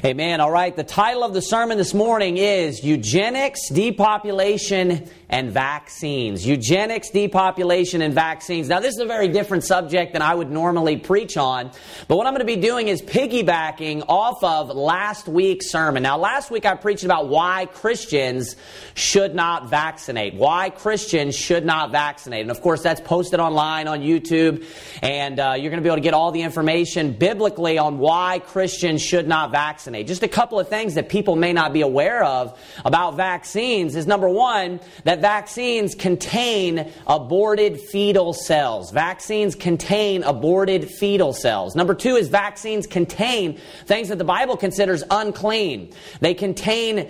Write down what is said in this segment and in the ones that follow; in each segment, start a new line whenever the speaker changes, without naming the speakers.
Amen. All right. The title of the sermon this morning is Eugenics, Depopulation, and Vaccines. Eugenics, depopulation, and vaccines. Now, this is a very different subject than I would normally preach on. But what I'm going to be doing is piggybacking off of last week's sermon. Now, last week I preached about why Christians should not vaccinate. Why Christians should not vaccinate. And of course, that's posted online on YouTube. And you're going to be able to get all the information biblically on why Christians should not vaccinate. Just a couple of things that people may not be aware of about vaccines is, number one, that vaccines contain aborted fetal cells. Vaccines contain aborted fetal cells. Number two is vaccines contain things that the Bible considers unclean. They contain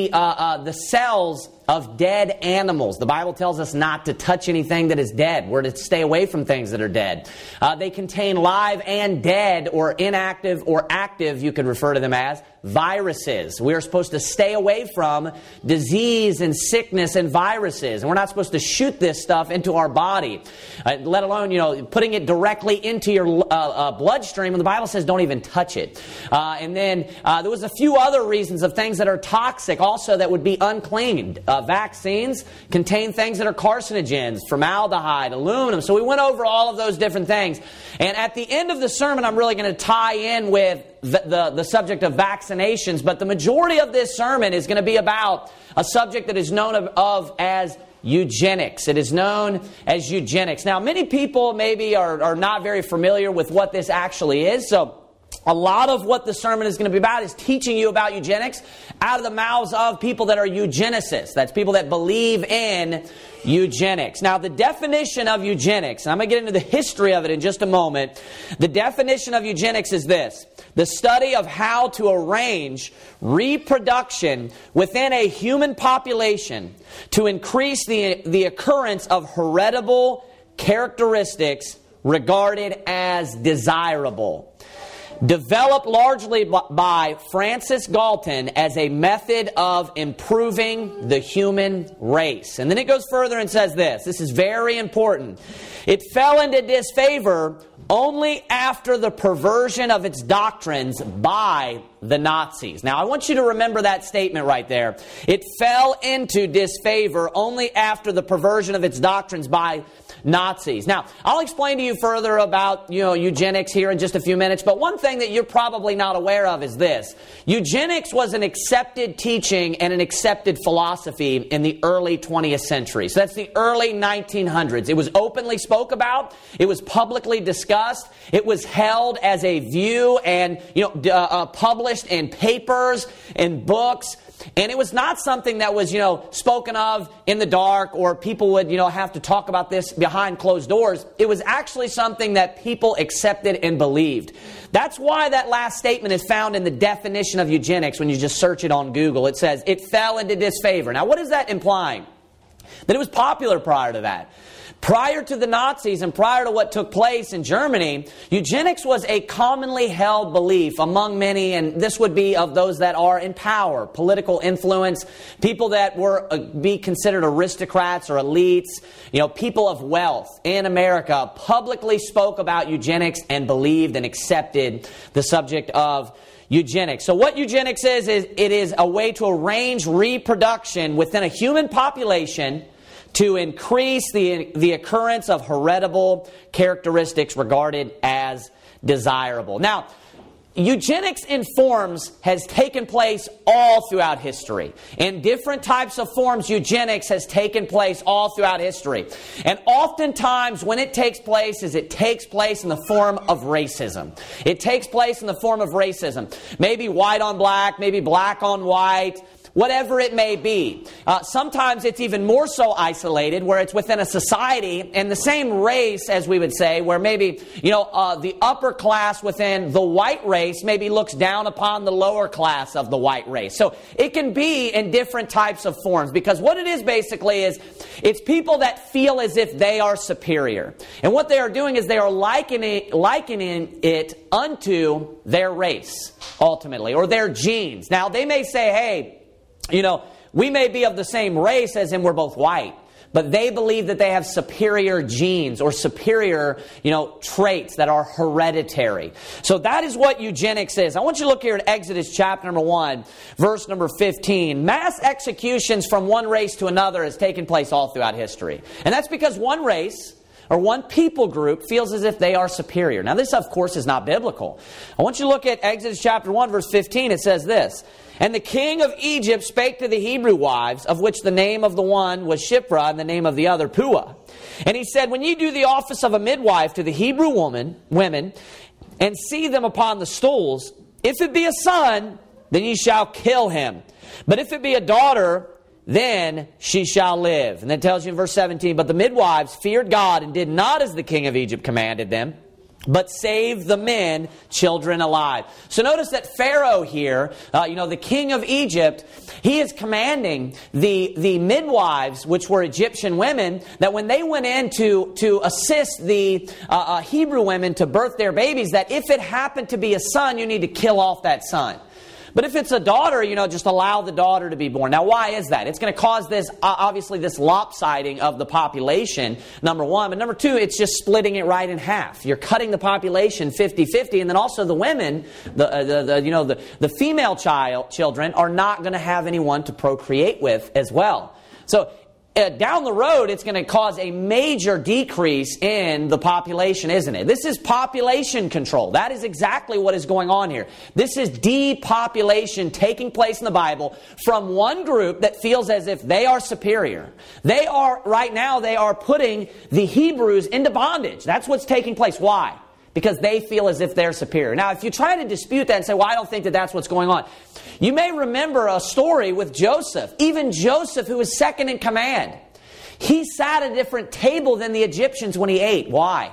the cells of dead animals. The Bible tells us not to touch anything that is dead. We're to stay away from things that are dead. They contain live and dead, or inactive or active, you could refer to them as, viruses. We are supposed to stay away from disease and sickness and viruses. And we're not supposed to shoot this stuff into our body, let alone, putting it directly into your bloodstream. And the Bible says don't even touch it. And then there was a few other reasons of things that are toxic also that would be unclean. Vaccines contain things that are carcinogens, formaldehyde, aluminum. So we went over all of those different things. And at the end of the sermon, I'm really going to tie in with the subject of vaccinations. But the majority of this sermon is going to be about a subject that is known of as eugenics. It is known as eugenics. Now, many people maybe are not very familiar with what this actually is. So a lot of what the sermon is going to be about is teaching you about eugenics out of the mouths of people that are eugenicists. That's people that believe in eugenics. Now, the definition of eugenics, and I'm going to get into the history of it in just a moment. The definition of eugenics is this: the study of how to arrange reproduction within a human population to increase the occurrence of heritable characteristics regarded as desirable. Developed largely by Francis Galton as a method of improving the human race. And then it goes further and says this. This is very important. It fell into disfavor only after the perversion of its doctrines by the Nazis. Now, I want you to remember that statement right there. It fell into disfavor only after the perversion of its doctrines by Nazis. Now, I'll explain to you further about, eugenics here in just a few minutes, but one thing that you're probably not aware of is this. Eugenics was an accepted teaching and an accepted philosophy in the early 20th century. So that's the early 1900s. It was openly spoke about. It was publicly discussed. It was held as a view and, published in papers and books. And it was not something that was, spoken of in the dark, or people would, have to talk about this behind closed doors. It was actually something that people accepted and believed. That's why that last statement is found in the definition of eugenics when you just search it on Google. It says, it fell into disfavor. Now, what is that implying? That it was popular prior to that. Prior to the Nazis and prior to what took place in Germany, eugenics was a commonly held belief among many, and this would be of those that are in power, political influence, people that were be considered aristocrats or elites, people of wealth in America publicly spoke about eugenics and believed and accepted the subject of eugenics. So what eugenics is it is a way to arrange reproduction within a human population to increase the occurrence of heritable characteristics regarded as desirable. Now, eugenics in forms has taken place all throughout history. In different types of forms, eugenics has taken place all throughout history. And oftentimes when it takes place in the form of racism. It takes place in the form of racism. Maybe white on black, maybe black on white, whatever it may be. Sometimes it's even more so isolated, where it's within a society and the same race, as we would say, where maybe, the upper class within the white race maybe looks down upon the lower class of the white race. So it can be in different types of forms, because what it is basically is it's people that feel as if they are superior. And what they are doing is they are likening it unto their race, ultimately, or their genes. Now, they may say, hey, we may be of the same race as in we're both white, but they believe that they have superior genes or superior, traits that are hereditary. So that is what eugenics is. I want you to look here at Exodus chapter number 1, verse number 15. Mass executions from one race to another has taken place all throughout history. And that's because one race or one people group feels as if they are superior. Now this, of course, is not biblical. I want you to look at Exodus chapter 1, verse 15. It says this, "And the king of Egypt spake to the Hebrew wives, of which the name of the one was Shiphrah, and the name of the other Puah. And he said, When ye do the office of a midwife to the Hebrew women, and see them upon the stools, if it be a son, then ye shall kill him. But if it be a daughter, then she shall live." And then it tells you in verse 17, "But the midwives feared God and did not as the king of Egypt commanded them, but saved the men, children alive." So notice that Pharaoh here, the king of Egypt, he is commanding the midwives, which were Egyptian women, that when they went in to assist the Hebrew women to birth their babies, that if it happened to be a son, you need to kill off that son. But if it's a daughter, just allow the daughter to be born. Now, why is that? It's going to cause this, obviously, this lopsiding of the population, number one. But number two, it's just splitting it right in half. You're cutting the population 50-50. And then also the women, the female children are not going to have anyone to procreate with as well. So down the road, it's going to cause a major decrease in the population, isn't it? This is population control. That is exactly what is going on here. This is depopulation taking place in the Bible from one group that feels as if they are superior. Right now, they are putting the Hebrews into bondage. That's what's taking place. Why? Because they feel as if they're superior. Now, if you try to dispute that and say, well, I don't think that that's what's going on. You may remember a story with Joseph. Even Joseph, who was second in command. He sat at a different table than the Egyptians when he ate. Why?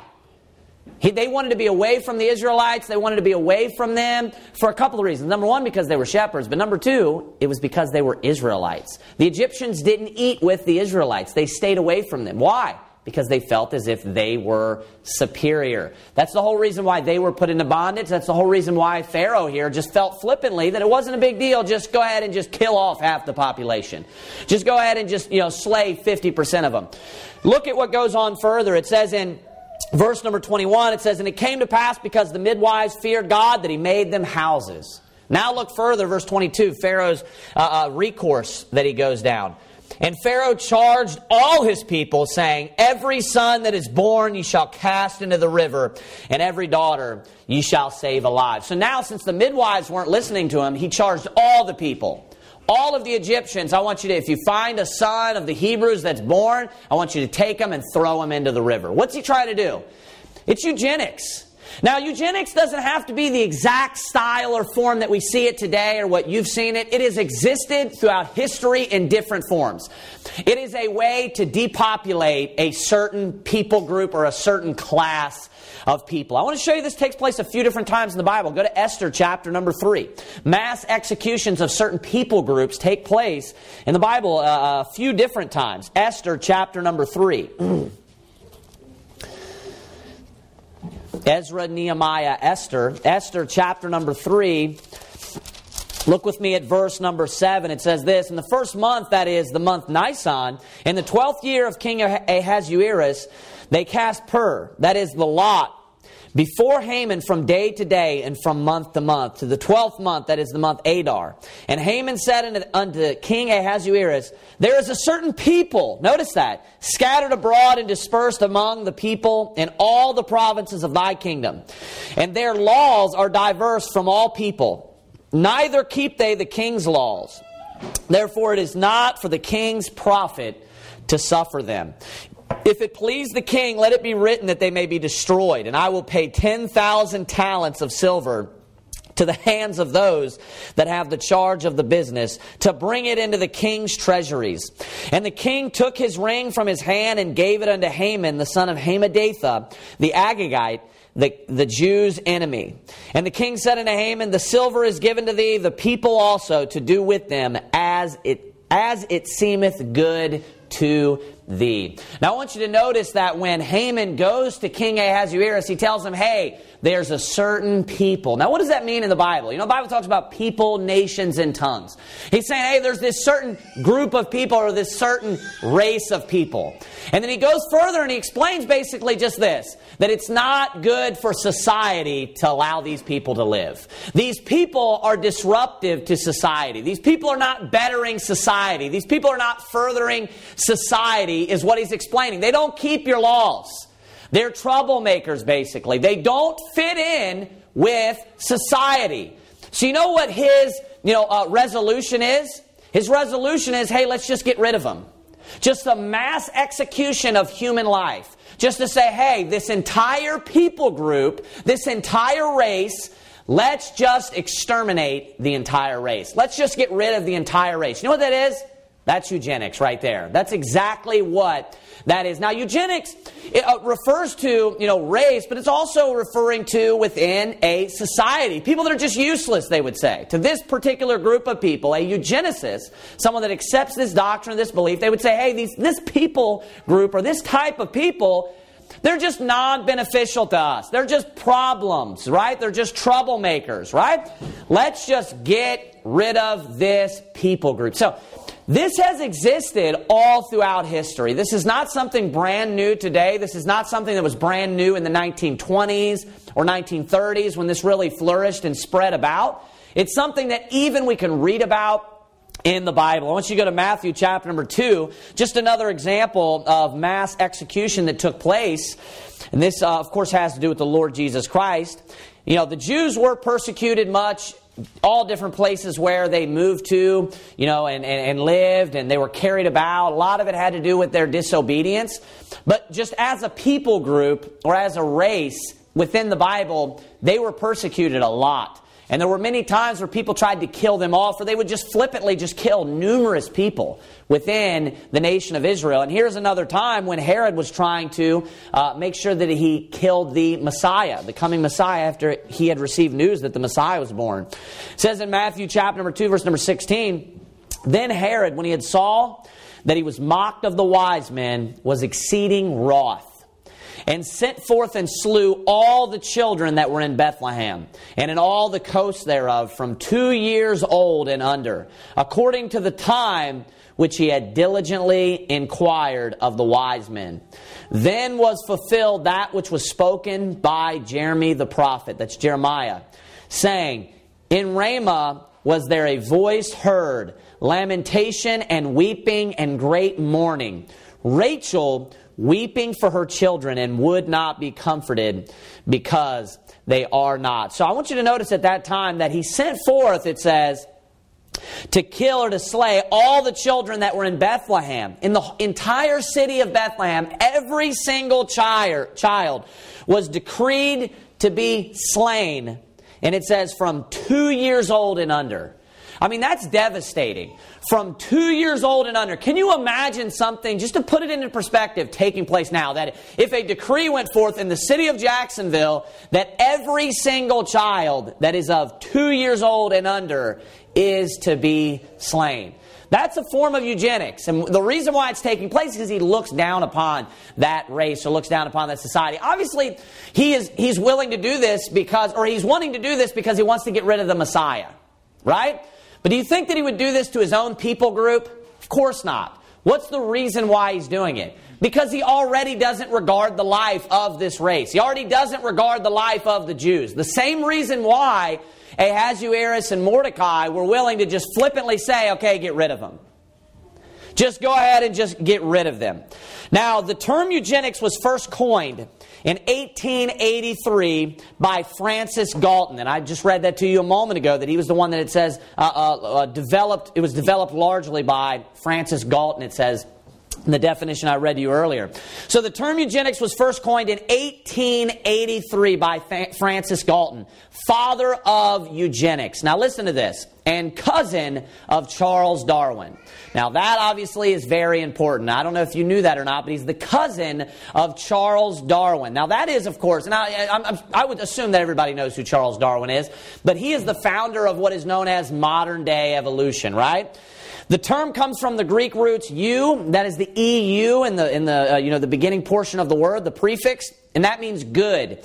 They wanted to be away from the Israelites. They wanted to be away from them for a couple of reasons. Number one, because they were shepherds. But number two, it was because they were Israelites. The Egyptians didn't eat with the Israelites. They stayed away from them. Why? Because they felt as if they were superior. That's the whole reason why they were put into bondage. That's the whole reason why Pharaoh here just felt flippantly that it wasn't a big deal. Just go ahead and just kill off half the population. Just go ahead and just, slay 50% of them. Look at what goes on further. It says in verse number 21, it says, "And it came to pass because the midwives feared God that he made them houses." Now look further, verse 22, Pharaoh's recourse that he goes down. "And Pharaoh charged all his people, saying, Every son that is born ye shall cast into the river, and every daughter ye shall save alive." So now, since the midwives weren't listening to him, he charged all the people. All of the Egyptians, I want you to, if you find a son of the Hebrews that's born, I want you to take him and throw him into the river. What's he trying to do? It's eugenics. Now, eugenics doesn't have to be the exact style or form that we see it today or what you've seen it. It has existed throughout history in different forms. It is a way to depopulate a certain people group or a certain class of people. I want to show you this takes place a few different times in the Bible. Go to Esther chapter number 3. Mass executions of certain people groups take place in the Bible a few different times. Esther chapter number 3. Ezra, Nehemiah, Esther. Esther chapter number 3. Look with me at verse number 7. It says this, "In the first month, that is the month Nisan, in the 12th year of King Ahasuerus, they cast pur," that is the lot, "before Haman from day to day and from month to month, to the 12th month, that is the month Adar. And Haman said unto King Ahasuerus, There is a certain people," notice that, "scattered abroad and dispersed among the people in all the provinces of thy kingdom. And their laws are diverse from all people. Neither keep they the king's laws. Therefore it is not for the king's profit to suffer them. If it please the king, let it be written that they may be destroyed. And I will pay 10,000 talents of silver to the hands of those that have the charge of the business, to bring it into the king's treasuries. And the king took his ring from his hand and gave it unto Haman, the son of Hammedatha, the Agagite, the Jews' enemy. And the king said unto Haman, The silver is given to thee, the people also, to do with them as it seemeth good to thee. Now I want you to notice that when Haman goes to King Ahasuerus, he tells him, hey, there's a certain people. Now what does that mean in the Bible? You know, the Bible talks about people, nations, and tongues. He's saying, hey, there's this certain group of people or this certain race of people. And then he goes further and he explains basically just this, that it's not good for society to allow these people to live. These people are disruptive to society. These people are not bettering society. These people are not furthering society, is what he's explaining. They don't keep your laws. They're troublemakers, basically. They don't fit in with society. So you know what his resolution is? His resolution is, hey, let's just get rid of them. Just a mass execution of human life. Just to say, hey, this entire people group, this entire race, let's just exterminate the entire race. Let's just get rid of the entire race. You know what that is? That's eugenics right there. That's exactly what that is. Now, eugenics refers to, race, but it's also referring to within a society. People that are just useless, they would say. To this particular group of people, a eugenicist, someone that accepts this doctrine, this belief, they would say, hey, this people group or this type of people, they're just non-beneficial to us. They're just problems, right? They're just troublemakers, right? Let's just get rid of this people group. So, this has existed all throughout history. This is not something brand new today. This is not something that was brand new in the 1920s or 1930s when this really flourished and spread about. It's something that even we can read about in the Bible. I want you to go to Matthew chapter number 2. Just another example of mass execution that took place. And this, of course, has to do with the Lord Jesus Christ. The Jews were persecuted much. All different places where they moved to, and lived, and they were carried about. A lot of it had to do with their disobedience. But just as a people group, or as a race within the Bible, they were persecuted a lot. And there were many times where people tried to kill them off, or they would just flippantly just kill numerous people within the nation of Israel. And here's another time when Herod was trying to make sure that he killed the Messiah, the coming Messiah, after he had received news that the Messiah was born. It says in Matthew chapter number 2, verse number 16, then Herod, when he had saw that he was mocked of the wise men, was exceeding wroth, and sent forth and slew all the children that were in Bethlehem, and in all the coasts thereof, from 2 years old and under, according to the time which he had diligently inquired of the wise men. Then was fulfilled that which was spoken by Jeremy the prophet, that's Jeremiah, saying, in Ramah was there a voice heard, lamentation and weeping and great mourning. Rachel weeping for her children and would not be comforted because they are not. So I want you to notice at that time that he sent forth, it says, to kill or to slay all the children that were in Bethlehem. In the entire city of Bethlehem, every single child was decreed to be slain. And it says from 2 years old and under. I mean, that's devastating. From 2 years old and under. Can you imagine something, just to put it into perspective, taking place now? That if a decree went forth in the city of Jacksonville that every single child that is of 2 years old and under is to be slain. That's a form of eugenics. And the reason why it's taking place is because he looks down upon that race or looks down upon that society. Obviously, he's willing to do this he's wanting to do this because he wants to get rid of the Messiah. Right? But do you think that he would do this to his own people group? Of course not. What's the reason why he's doing it? Because he already doesn't regard the life of this race. He already doesn't regard the life of the Jews. The same reason why Ahasuerus and Mordecai were willing to just flippantly say, okay, get rid of them. Just go ahead and just get rid of them. Now, the term eugenics was first coined in 1883 by Francis Galton. And I just read that to you a moment ago, that he was the one that it says it was developed largely by Francis Galton, it says, in the definition I read to you earlier. So the term eugenics was first coined in 1883 by Francis Galton, father of eugenics. Now listen to this. And cousin of Charles Darwin. Now that obviously is very important. I don't know if you knew that or not, but he's the cousin of Charles Darwin. Now that is, of course, and I would assume that everybody knows who Charles Darwin is, but he is the founder of what is known as modern day evolution, right? The term comes from the Greek roots eu, that is the the EU in the beginning portion of the word, the prefix, and that means good.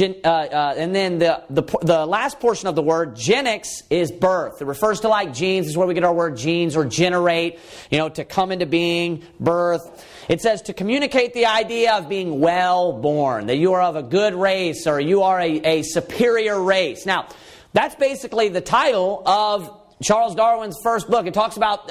And then the last portion of the word, genix, is birth. It refers to like genes. This is where we get our word genes, or generate, to come into being, birth. It says to communicate the idea of being well born, that you are of a good race, or you are a superior race. Now, that's basically the title of Charles Darwin's first book. It talks about,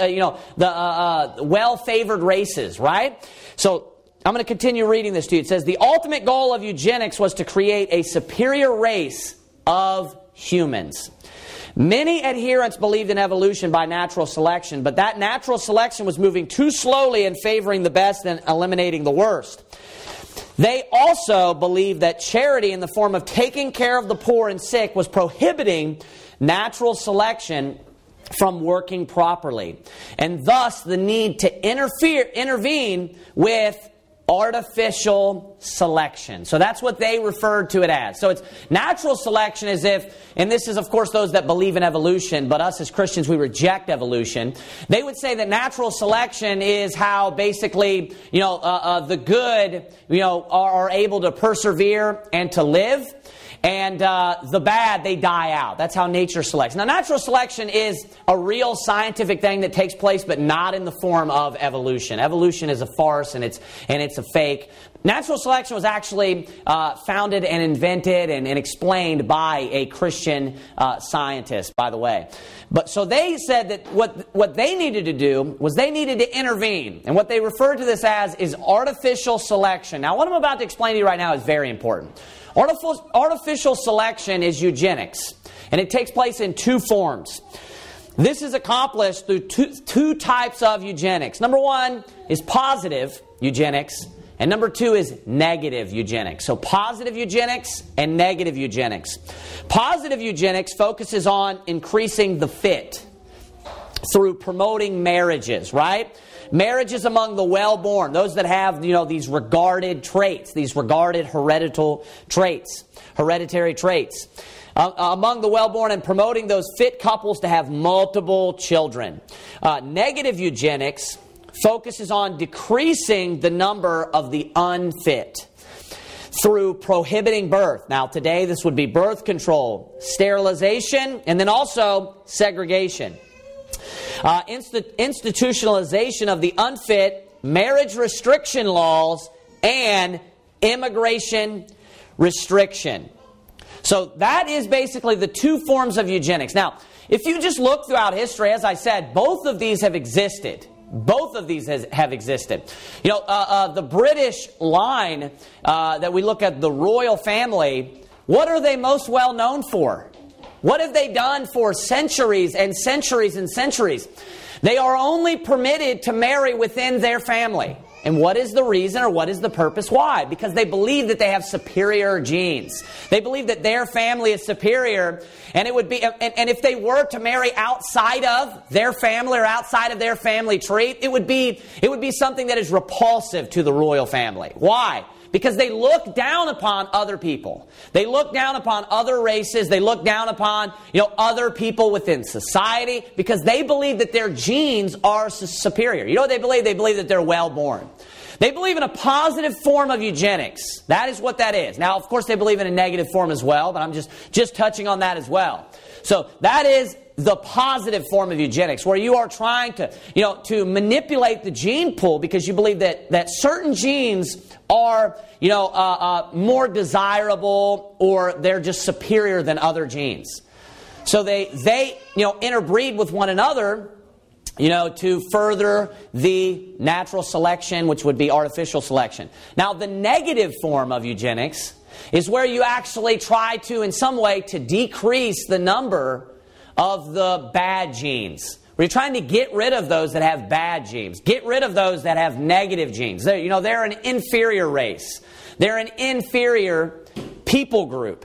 the well-favored races, right? So I'm going to continue reading this to you. It says, the ultimate goal of eugenics was to create a superior race of humans. Many adherents believed in evolution by natural selection, but that natural selection was moving too slowly in favoring the best and eliminating the worst. They also believed that charity in the form of taking care of the poor and sick was prohibiting natural selection from working properly, and thus the need to intervene with artificial selection. So that's what they referred to it as. So it's natural selection as if, and this is of course those that believe in evolution, but us as Christians, we reject evolution. They would say that natural selection is how basically, the good, are able to persevere and to live. And the bad, they die out. That's how nature selects. Now, natural selection is a real scientific thing that takes place, but not in the form of evolution. Evolution is a farce, and it's a fake. Natural selection was actually founded and invented and explained by a Christian scientist, by the way. But so they said that what they needed to do was they needed to intervene. And what they referred to this as is artificial selection. Now, what I'm about to explain to you right now is very important. Artificial selection is eugenics, and it takes place in two forms. This is accomplished through two types of eugenics. Number one is positive eugenics, and number two is negative eugenics. So positive eugenics and negative eugenics. Positive eugenics focuses on increasing the fit through promoting marriages, right? Marriages among the well-born, those that have, these regarded traits, these regarded hereditary traits. Among the well-born, and promoting those fit couples to have multiple children. Negative eugenics focuses on decreasing the number of the unfit through prohibiting birth. Now, today this would be birth control, sterilization, and then also segregation. Institutionalization of the unfit, marriage restriction laws, and immigration restriction. So that is basically the two forms of eugenics. Now, if you just look throughout history, as I said, both of these have existed. Both of these have existed. The British line that we look at, the royal family, what are they most well known for? What have they done for centuries and centuries and centuries? They are only permitted to marry within their family. And what is the reason, or what is the purpose? Why? Because they believe that they have superior genes. They believe that their family is superior, and it would be, and if they were to marry outside of their family or outside of their family tree, it would be something that is repulsive to the royal family. Why? Because they look down upon other people. They look down upon other races. They look down upon, other people within society, because they believe that their genes are superior. You know what they believe? They believe that they're well-born. They believe in a positive form of eugenics. That is what that is. Now, of course, they believe in a negative form as well, but I'm just touching on that as well. So that is the positive form of eugenics, where you are trying to manipulate the gene pool because you believe that certain genes are, more desirable, or they're just superior than other genes. So they interbreed with one another, to further the natural selection, which would be artificial selection. Now, the negative form of eugenics is where you actually try to, in some way, to decrease the number of the bad genes. We're trying to get rid of those that have bad genes. Get rid of those that have negative genes. They're an inferior race. They're an inferior people group.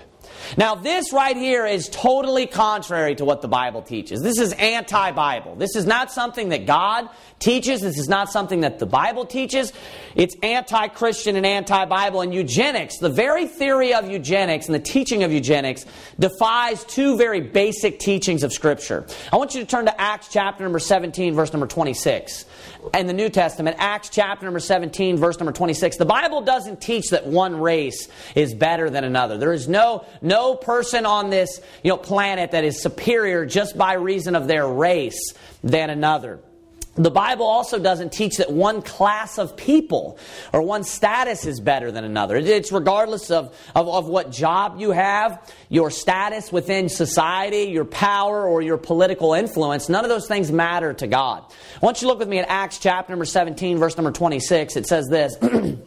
Now, this right here is totally contrary to what the Bible teaches. This is anti-Bible. This is not something that God teaches. This is not something that the Bible teaches. It's anti-Christian and anti-Bible. And eugenics, the very theory of eugenics and the teaching of eugenics, defies two very basic teachings of Scripture. I want you to turn to Acts chapter number 17, verse number 26. In the New Testament, Acts chapter number 17, verse number 26. The Bible doesn't teach that one race is better than another. There is no person on this planet that is superior just by reason of their race than another. The Bible also doesn't teach that one class of people or one status is better than another. It's regardless of what job you have, your status within society, your power, or your political influence. None of those things matter to God. I want you to look with me at Acts chapter number 17, verse number 26. It says this, "And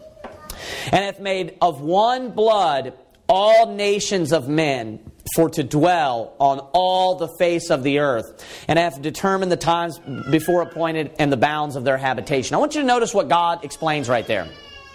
hath made of one blood all nations of men, for to dwell on all the face of the earth, and hath determined the times before appointed and the bounds of their habitation." I want you to notice what God explains right there.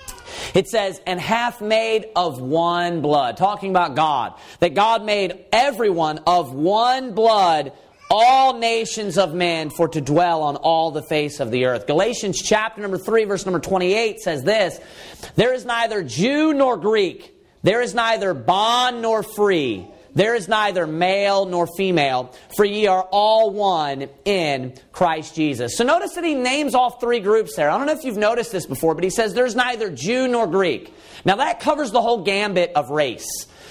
It says, "and hath made of one blood," talking about God, that God made everyone of one blood, all nations of men, for to dwell on all the face of the earth. Galatians chapter number 3, verse number 28 says this, "There is neither Jew nor Greek, there is neither bond nor free, there is neither male nor female, for ye are all one in Christ Jesus." So notice that he names all three groups there. I don't know if you've noticed this before, but he says there's neither Jew nor Greek. Now that covers the whole gambit of race.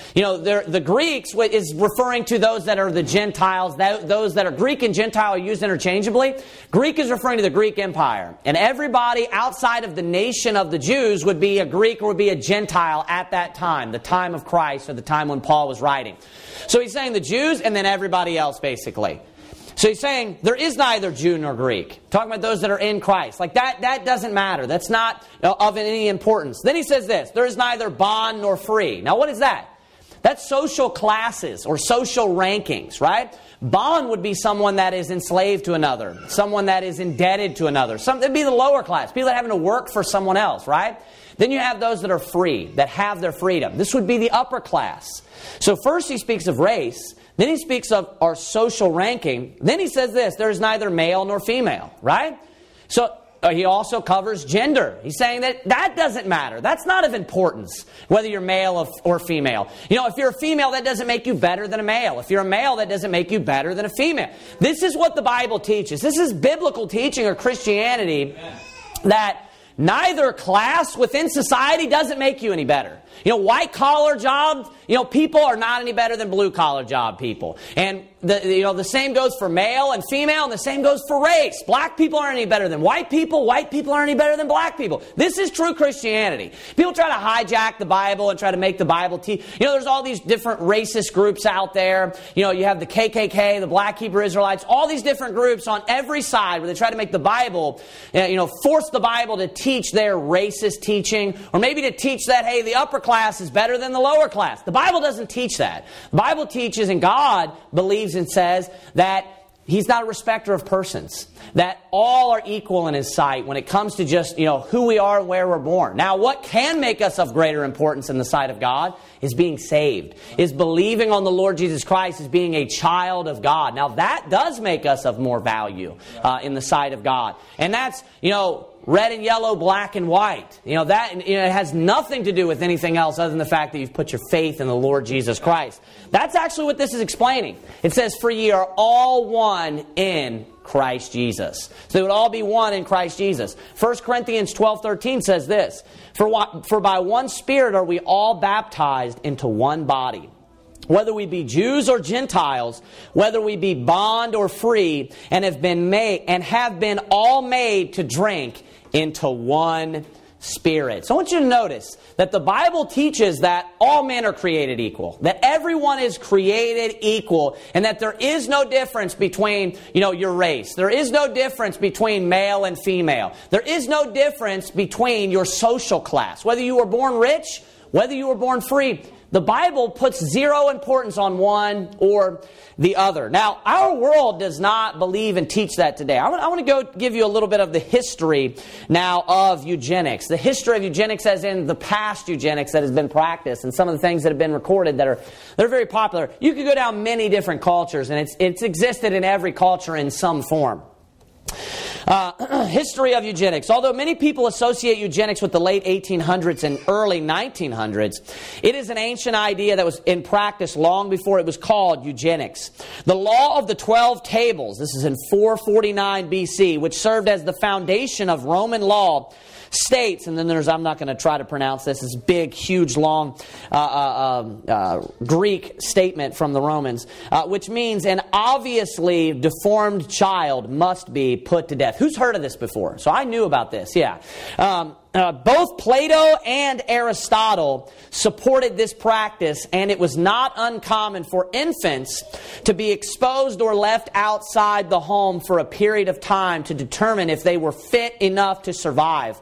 The Greeks is referring to those that are the Gentiles. Those that are Greek and Gentile are used interchangeably. Greek is referring to the Greek Empire. And everybody outside of the nation of the Jews would be a Greek or would be a Gentile at that time, the time of Christ or the time when Paul was writing. So he's saying the Jews and then everybody else basically. So he's saying there is neither Jew nor Greek. Talking about those that are in Christ. Like that doesn't matter. That's not of any importance. Then he says this, "There is neither bond nor free." Now what is that? That's social classes or social rankings, right? Bond would be someone that is enslaved to another, someone that is indebted to another. It'd be the lower class, people that are having to work for someone else, right? Then you have those that are free, that have their freedom. This would be the upper class. So first he speaks of race, then he speaks of our social ranking, then he says this, "There is neither male nor female," right? So he also covers gender. He's saying that doesn't matter. That's not of importance, whether you're male or female. If you're a female, that doesn't make you better than a male. If you're a male, that doesn't make you better than a female. This is what the Bible teaches. This is biblical teaching or Christianity, that neither class within society doesn't make you any better. White collar jobs, people are not any better than blue collar job people. And the same goes for male and female, and the same goes for race. Black people aren't any better than white people aren't any better than black people. This is true Christianity. People try to hijack the Bible and try to make the Bible teach. There's all these different racist groups out there. You have the KKK, the Black Hebrew Israelites, all these different groups on every side where they try to make the Bible, force the Bible to teach their racist teaching, or maybe to teach that, hey, the upper class is better than the lower class. The Bible doesn't teach that. The Bible teaches, and God believes and says, that He's not a respecter of persons. That all are equal in His sight when it comes to just, who we are and where we're born. Now, what can make us of greater importance in the sight of God is being saved. Is believing on the Lord Jesus Christ as being a child of God. Now, that does make us of more value in the sight of God. And that's, red and yellow, black and white. It has nothing to do with anything else other than the fact that you've put your faith in the Lord Jesus Christ. That's actually what this is explaining. It says, "For ye are all one in Christ Jesus." So they would all be one in Christ Jesus. 1 Corinthians 12:13 says this, For by one Spirit are we all baptized into one body, whether we be Jews or Gentiles, whether we be bond or free, and have been all made to drink into one Spirit. So I want you to notice that the Bible teaches that all men are created equal, that everyone is created equal, and that there is no difference between, your race. There is no difference between male and female. There is no difference between your social class, whether you were born rich, whether you were born free. The Bible puts zero importance on one or the other. Now, our world does not believe and teach that today. I want to go give you a little bit of the history now of eugenics. The history of eugenics as in the past eugenics that has been practiced and some of the things that have been recorded that are very popular. You could go down many different cultures, and it's existed in every culture in some form. History of eugenics. Although many people associate eugenics with the late 1800s and early 1900s, it is an ancient idea that was in practice long before it was called eugenics. The Law of the 12 Tables, this is in 449 BC, which served as the foundation of Roman law, states, and then there's, I'm not going to try to pronounce this big, huge, long Greek statement from the Romans, which means an obviously deformed child must be put to death. Who's heard of this before? So I knew about this, yeah. Both Plato and Aristotle supported this practice, and it was not uncommon for infants to be exposed or left outside the home for a period of time to determine if they were fit enough to survive.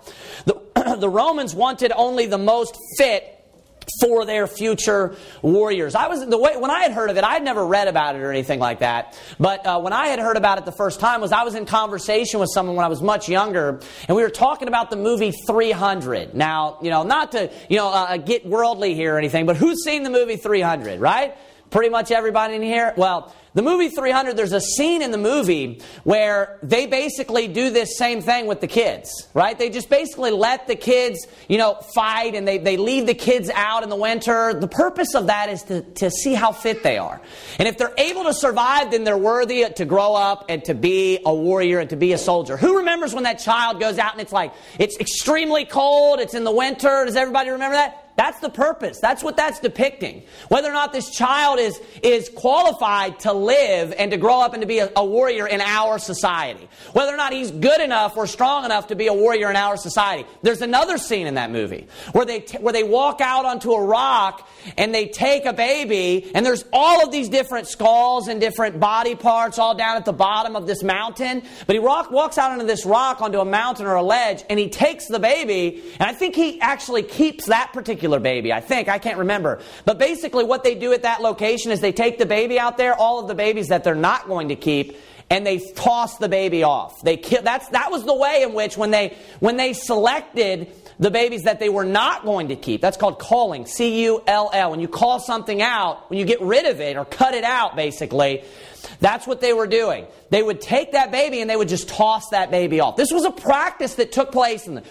The Romans wanted only the most fit for their future warriors. When I had heard of it, I had never read about it or anything like that. But when I had heard about it the first time I was in conversation with someone when I was much younger, and we were talking about the movie 300. Now, not to get worldly here or anything, but who's seen the movie 300, right? Pretty much everybody in here? Well, the movie 300, there's a scene in the movie where they basically do this same thing with the kids, right? They just basically let the kids, fight, and they leave the kids out in the winter. The purpose of that is to see how fit they are. And if they're able to survive, then they're worthy to grow up and to be a warrior and to be a soldier. Who remembers when that child goes out and it's extremely cold, it's in the winter? Does everybody remember that? That's the purpose. That's what that's depicting. Whether or not this child is qualified to live and to grow up and to be a warrior in our society. Whether or not he's good enough or strong enough to be a warrior in our society. There's another scene in that movie where they walk out onto a rock and they take a baby, and there's all of these different skulls and different body parts all down at the bottom of this mountain. But he walks out onto this rock, onto a mountain or a ledge, and he takes the baby, and I think he actually keeps that particular baby. I can't remember. But basically what they do at that location is they take the baby out there, all of the babies that they're not going to keep, and they toss the baby off. That was the way in which when they selected the babies that they were not going to keep. That's called culling, C-U-L-L. When you call something out, when you get rid of it or cut it out, basically, that's what they were doing. They would take that baby and they would just toss that baby off. This was a practice that took place in the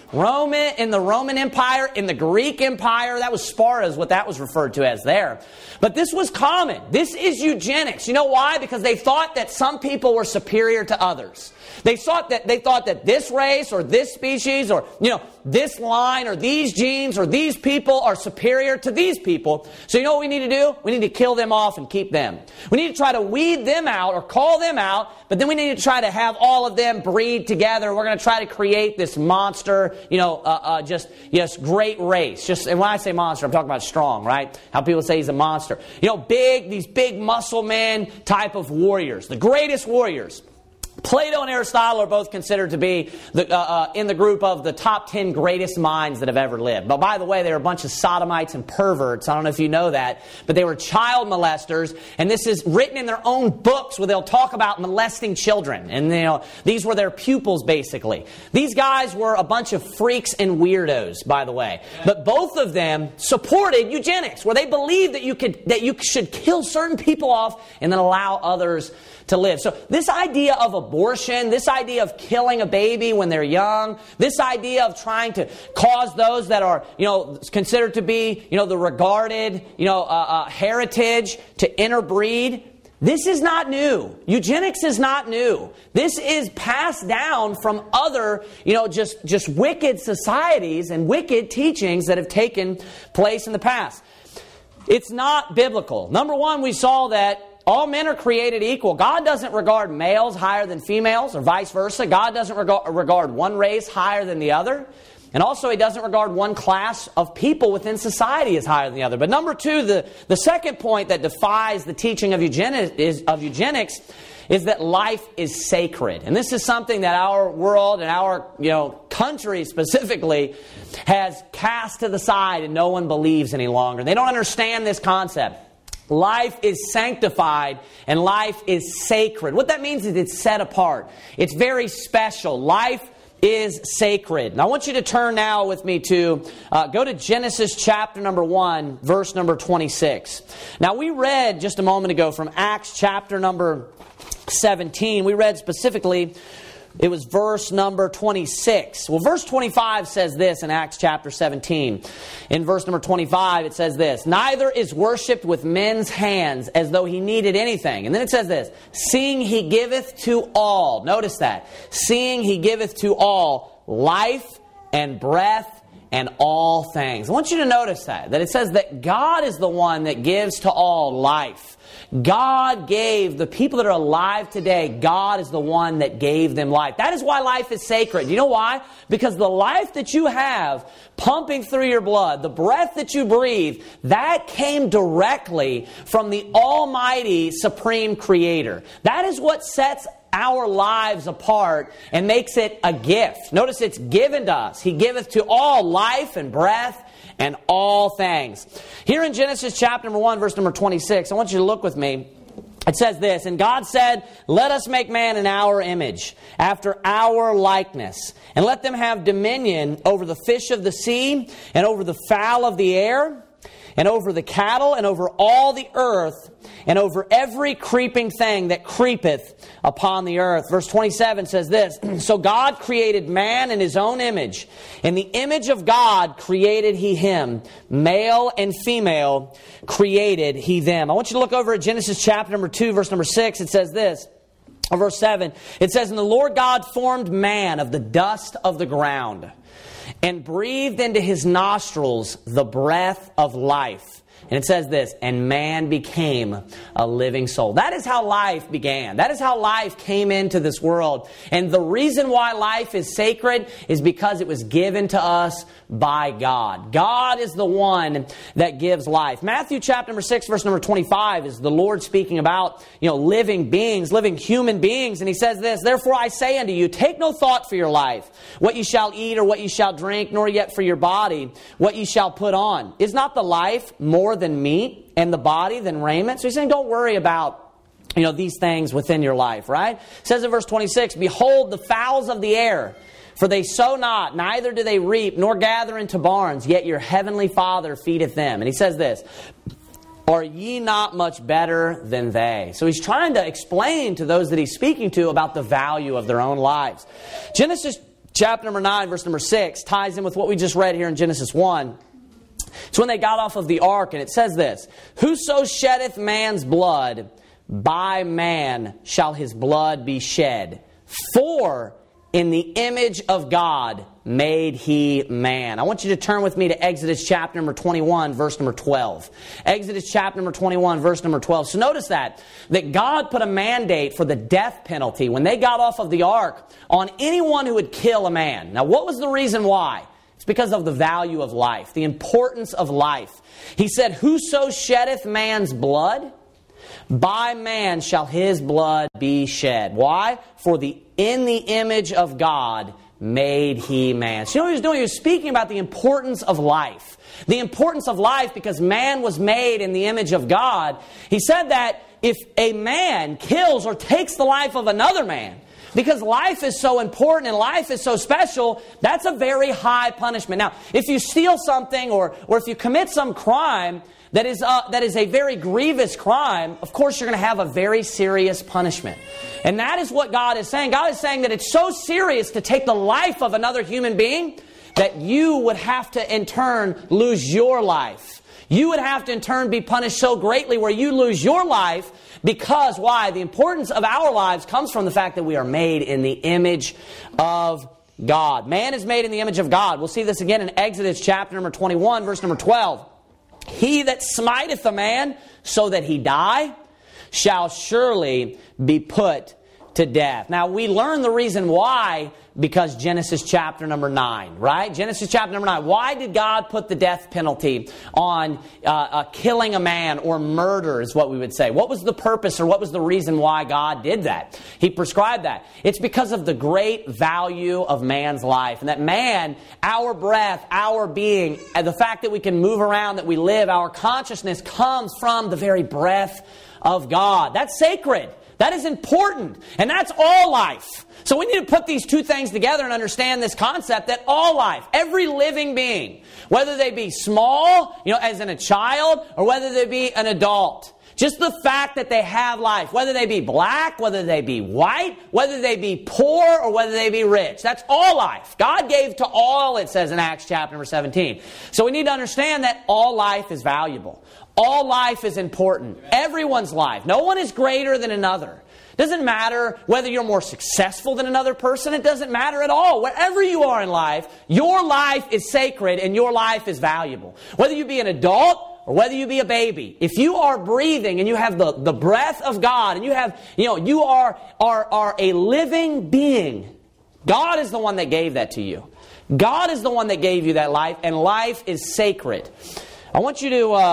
Roman Empire, in the Greek Empire. That was Sparta is what that was referred to as there. But this was common. This is eugenics. You know why? Because they thought that some people were superior to others. They thought that this race or this species or this line or these genes or these people are superior to these people. So you know what we need to do? We need to kill them off and keep them. We need to try to weed them out or call them out, but then we need to try to have all of them breed together. We're going to try to create this monster, great race. And when I say monster, I'm talking about strong, right? How people say he's a monster. These big muscle men type of warriors, the greatest warriors. Plato and Aristotle are both considered to be in the group of the top 10 greatest minds that have ever lived. But by the way, they were a bunch of sodomites and perverts. I don't know if you know that. But they were child molesters. And this is written in their own books where they'll talk about molesting children. And these were their pupils, basically. These guys were a bunch of freaks and weirdos, by the way. But both of them supported eugenics, where they believed that you should kill certain people off and then allow others to live. So this idea of abortion, this idea of killing a baby when they're young, this idea of trying to cause those that are, considered to be, the regarded, heritage to interbreed, this is not new. Eugenics is not new. This is passed down from other, just wicked societies and wicked teachings that have taken place in the past. It's not biblical. Number one, we saw that all men are created equal. God doesn't regard males higher than females or vice versa. God doesn't regard one race higher than the other. And also He doesn't regard one class of people within society as higher than the other. But number two, the second point that defies the teaching of eugenics is that life is sacred. And this is something that our world and our country specifically has cast to the side and no one believes any longer. They don't understand this concept. Life is sanctified and life is sacred. What that means is it's set apart. It's very special. Life is sacred. And I want you to turn now with me to, go to Genesis chapter number 1, verse number 26. Now we read just a moment ago from Acts chapter number 17. We read specifically, it was verse number 26. Well, verse 25 says this in Acts chapter 17. In verse number 25, it says this: "Neither is worshipped with men's hands as though he needed anything." And then it says this: "Seeing he giveth to all." Notice that. "Seeing he giveth to all life and breath and all things." I want you to notice that it says that God is the one that gives to all life. God gave the people that are alive today, God is the one that gave them life. That is why life is sacred. You know why? Because the life that you have pumping through your blood, the breath that you breathe, that came directly from the Almighty Supreme Creator. That is what sets our lives apart and makes it a gift. Notice it's given to us. He giveth to all life and breath and all things. Here in Genesis chapter number 1, verse number 26, I want you to look with me. It says this: "And God said, Let us make man in our image, after our likeness, and let them have dominion over the fish of the sea, and over the fowl of the air, and over the cattle, and over all the earth, and over every creeping thing that creepeth upon the earth." Verse 27 says this: "So God created man in His own image. In the image of God created He him. Male and female created He them." I want you to look over at Genesis chapter number 2, verse number 6. It says this. Or verse 7. It says, "And the Lord God formed man of the dust of the ground, and breathed into his nostrils the breath of life." And it says this: "And man became a living soul." That is how life began. That is how life came into this world. And the reason why life is sacred is because it was given to us by God. God is the one that gives life. Matthew chapter number 6, verse number 25 is the Lord speaking about, living beings, living human beings. And He says this: "Therefore I say unto you, take no thought for your life, what ye shall eat or what ye shall drink, nor yet for your body, what ye shall put on. Is not the life more than meat, and the body than raiment?" So He's saying, don't worry about these things within your life, right? It says in verse 26, "Behold the fowls of the air, for they sow not, neither do they reap, nor gather into barns, yet your heavenly Father feedeth them." And He says this: "Are ye not much better than they?" So He's trying to explain to those that He's speaking to about the value of their own lives. Genesis chapter number 9, verse number 6 ties in with what we just read here in Genesis 1. It's when they got off of the ark, and it says this: "Whoso sheddeth man's blood, by man shall his blood be shed. For in the image of God made He man." I want you to turn with me to Exodus chapter number 21, verse number 12. Exodus chapter number 21, verse number 12. So notice that God put a mandate for the death penalty when they got off of the ark on anyone who would kill a man. Now, what was the reason why? It's because of the value of life, the importance of life. He said, "Whoso sheddeth man's blood, by man shall his blood be shed." Why? "For in the image of God made He man." So you know what He was doing? He was speaking about the importance of life. The importance of life because man was made in the image of God. He said that if a man kills or takes the life of another man, because life is so important and life is so special, that's a very high punishment. Now, if you steal something or if you commit some crime that is a very grievous crime, of course you're going to have a very serious punishment. And that is what God is saying. God is saying that it's so serious to take the life of another human being that you would have to in turn lose your life. You would have to in turn be punished so greatly where you lose your life. Because, why? The importance of our lives comes from the fact that we are made in the image of God. Man is made in the image of God. We'll see this again in Exodus chapter number 21, verse number 12. "He that smiteth a man so that he die shall surely be put to death. Now, we learn the reason why because Genesis chapter number 9, right? Genesis chapter number 9. Why did God put the death penalty on killing a man, or murder is what we would say? What was the purpose, or what was the reason why God did that? He prescribed that. It's because of the great value of man's life. And that man, our breath, our being, and the fact that we can move around, that we live, our consciousness comes from the very breath of God. That's sacred. That is important. And that's all life. So we need to put these two things together and understand this concept that all life, every living being, whether they be small, as in a child, or whether they be an adult, just the fact that they have life, whether they be black, whether they be white, whether they be poor, or whether they be rich. That's all life. God gave to all, it says in Acts chapter number 17. So we need to understand that all life is valuable. All life is important. Everyone's life. No one is greater than another. Doesn't matter whether you're more successful than another person. It doesn't matter at all. Wherever you are in life, your life is sacred and your life is valuable. Whether you be an adult or whether you be a baby, if you are breathing and you have the breath of God, and you are a living being, God is the one that gave that to you. God is the one that gave you that life, and life is sacred. I'm going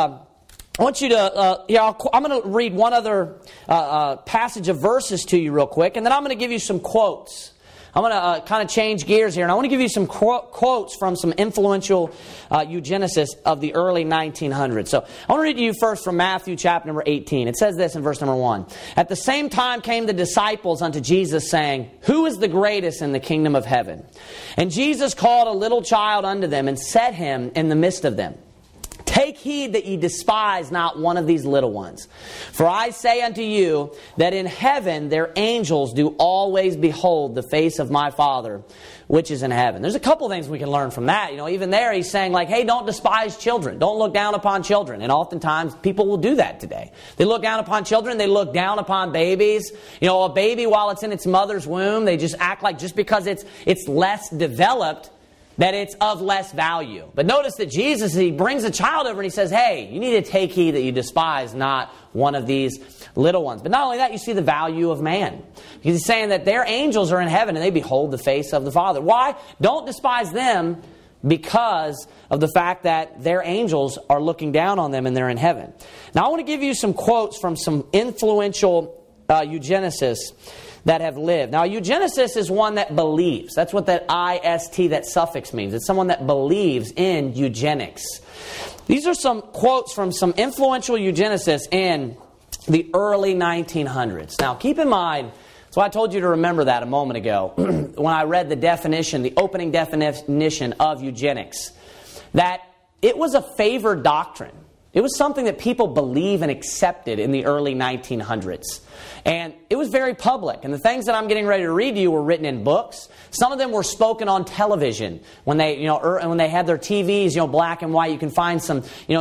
to read one other passage of verses to you real quick, and then I'm going to give you some quotes. I'm going to kind of change gears here, and I want to give you some quotes from some influential eugenicists of the early 1900s. So I want to read to you first from Matthew chapter number 18. It says this in verse number 1. At the same time came the disciples unto Jesus, saying, Who is the greatest in the kingdom of heaven? And Jesus called a little child unto them, and set him in the midst of them. Take heed that ye despise not one of these little ones. For I say unto you, that in heaven their angels do always behold the face of my Father, which is in heaven. There's a couple things we can learn from that. Even there he's saying hey, don't despise children. Don't look down upon children. And oftentimes people will do that today. They look down upon children. They look down upon babies. A baby while it's in its mother's womb, they just act like just because it's less developed, that it's of less value. But notice that Jesus, he brings a child over and he says, hey, you need to take heed that you despise not one of these little ones. But not only that, you see the value of man. Because he's saying that their angels are in heaven and they behold the face of the Father. Why? Don't despise them because of the fact that their angels are looking down on them and they're in heaven. Now I want to give you some quotes from some influential eugenicists that have lived. Now, a eugenicist is one that believes. That's what that IST, that suffix means. It's someone that believes in eugenics. These are some quotes from some influential eugenicists in the early 1900s. Now, keep in mind, that's why I told you to remember that a moment ago, when I read the definition, the opening definition of eugenics, that it was a favored doctrine. It was something that people believed and accepted in the early 1900s. And it was very public. And the things that I'm getting ready to read to you were written in books. Some of them were spoken on television. When they, when they had their TVs, black and white, you can find some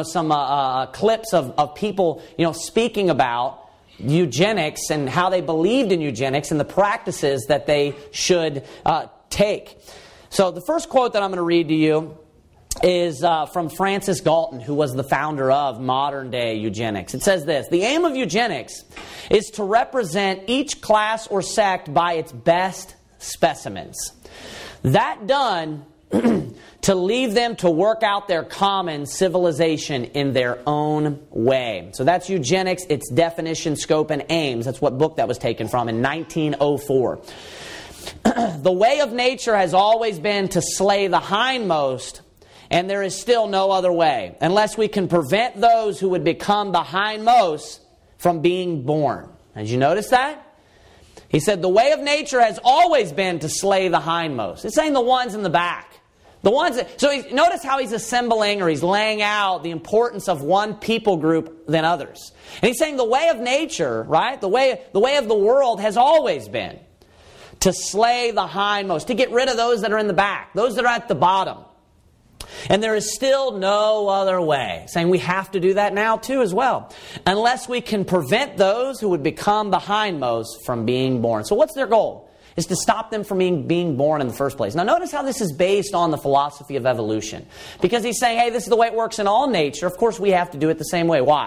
clips of people, speaking about eugenics and how they believed in eugenics and the practices that they should take. So the first quote that I'm going to read to you is from Francis Galton, who was the founder of modern-day eugenics. It says this: the aim of eugenics is to represent each class or sect by its best specimens. That done, to leave them to work out their common civilization in their own way. So that's eugenics, its definition, scope, and aims. That's what book that was taken from in 1904. The way of nature has always been to slay the hindmost, and there is still no other way, unless we can prevent those who would become the hindmost from being born. Did you notice that? He said the way of nature has always been to slay the hindmost. It's saying the ones in the back. The ones that, so notice how he's assembling, or he's laying out the importance of one people group than others. And he's saying the way of nature, right? The way of the world has always been to slay the hindmost, to get rid of those that are in the back, those that are at the bottom. And there is still no other way. Saying we have to do that now too as well. Unless we can prevent those who would become the hindmost from being born. So what's their goal? Is to stop them from being born in the first place. Now notice how this is based on the philosophy of evolution. Because he's saying, hey, this is the way it works in all nature. Of course we have to do it the same way. Why?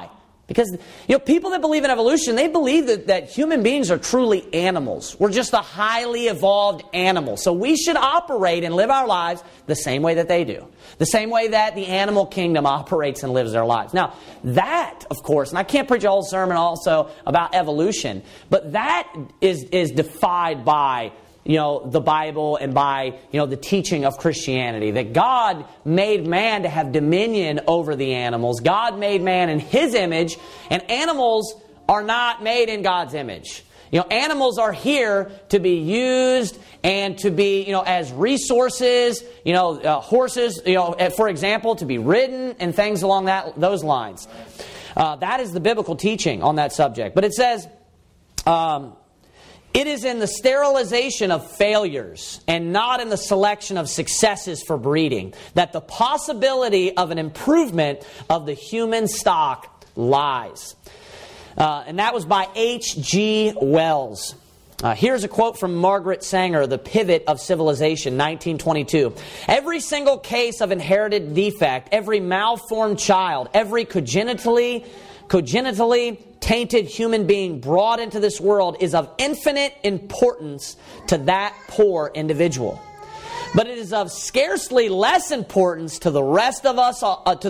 Because, people that believe in evolution, they believe that human beings are truly animals. We're just a highly evolved animal. So we should operate and live our lives the same way that they do. The same way that the animal kingdom operates and lives their lives. Now, that, of course, and I can't preach a whole sermon also about evolution, but that is defied by the Bible and by, the teaching of Christianity. That God made man to have dominion over the animals. God made man in His image, and animals are not made in God's image. Animals are here to be used and to be, as resources, horses, for example, to be ridden and things along those lines. That is the biblical teaching on that subject. But it says, it is in the sterilization of failures and not in the selection of successes for breeding that the possibility of an improvement of the human stock lies. And that was by H.G. Wells. Here's a quote from Margaret Sanger, The Pivot of Civilization, 1922. Every single case of inherited defect, every malformed child, every congenitally tainted human being brought into this world is of infinite importance to that poor individual. But it is of scarcely less importance to the rest of us,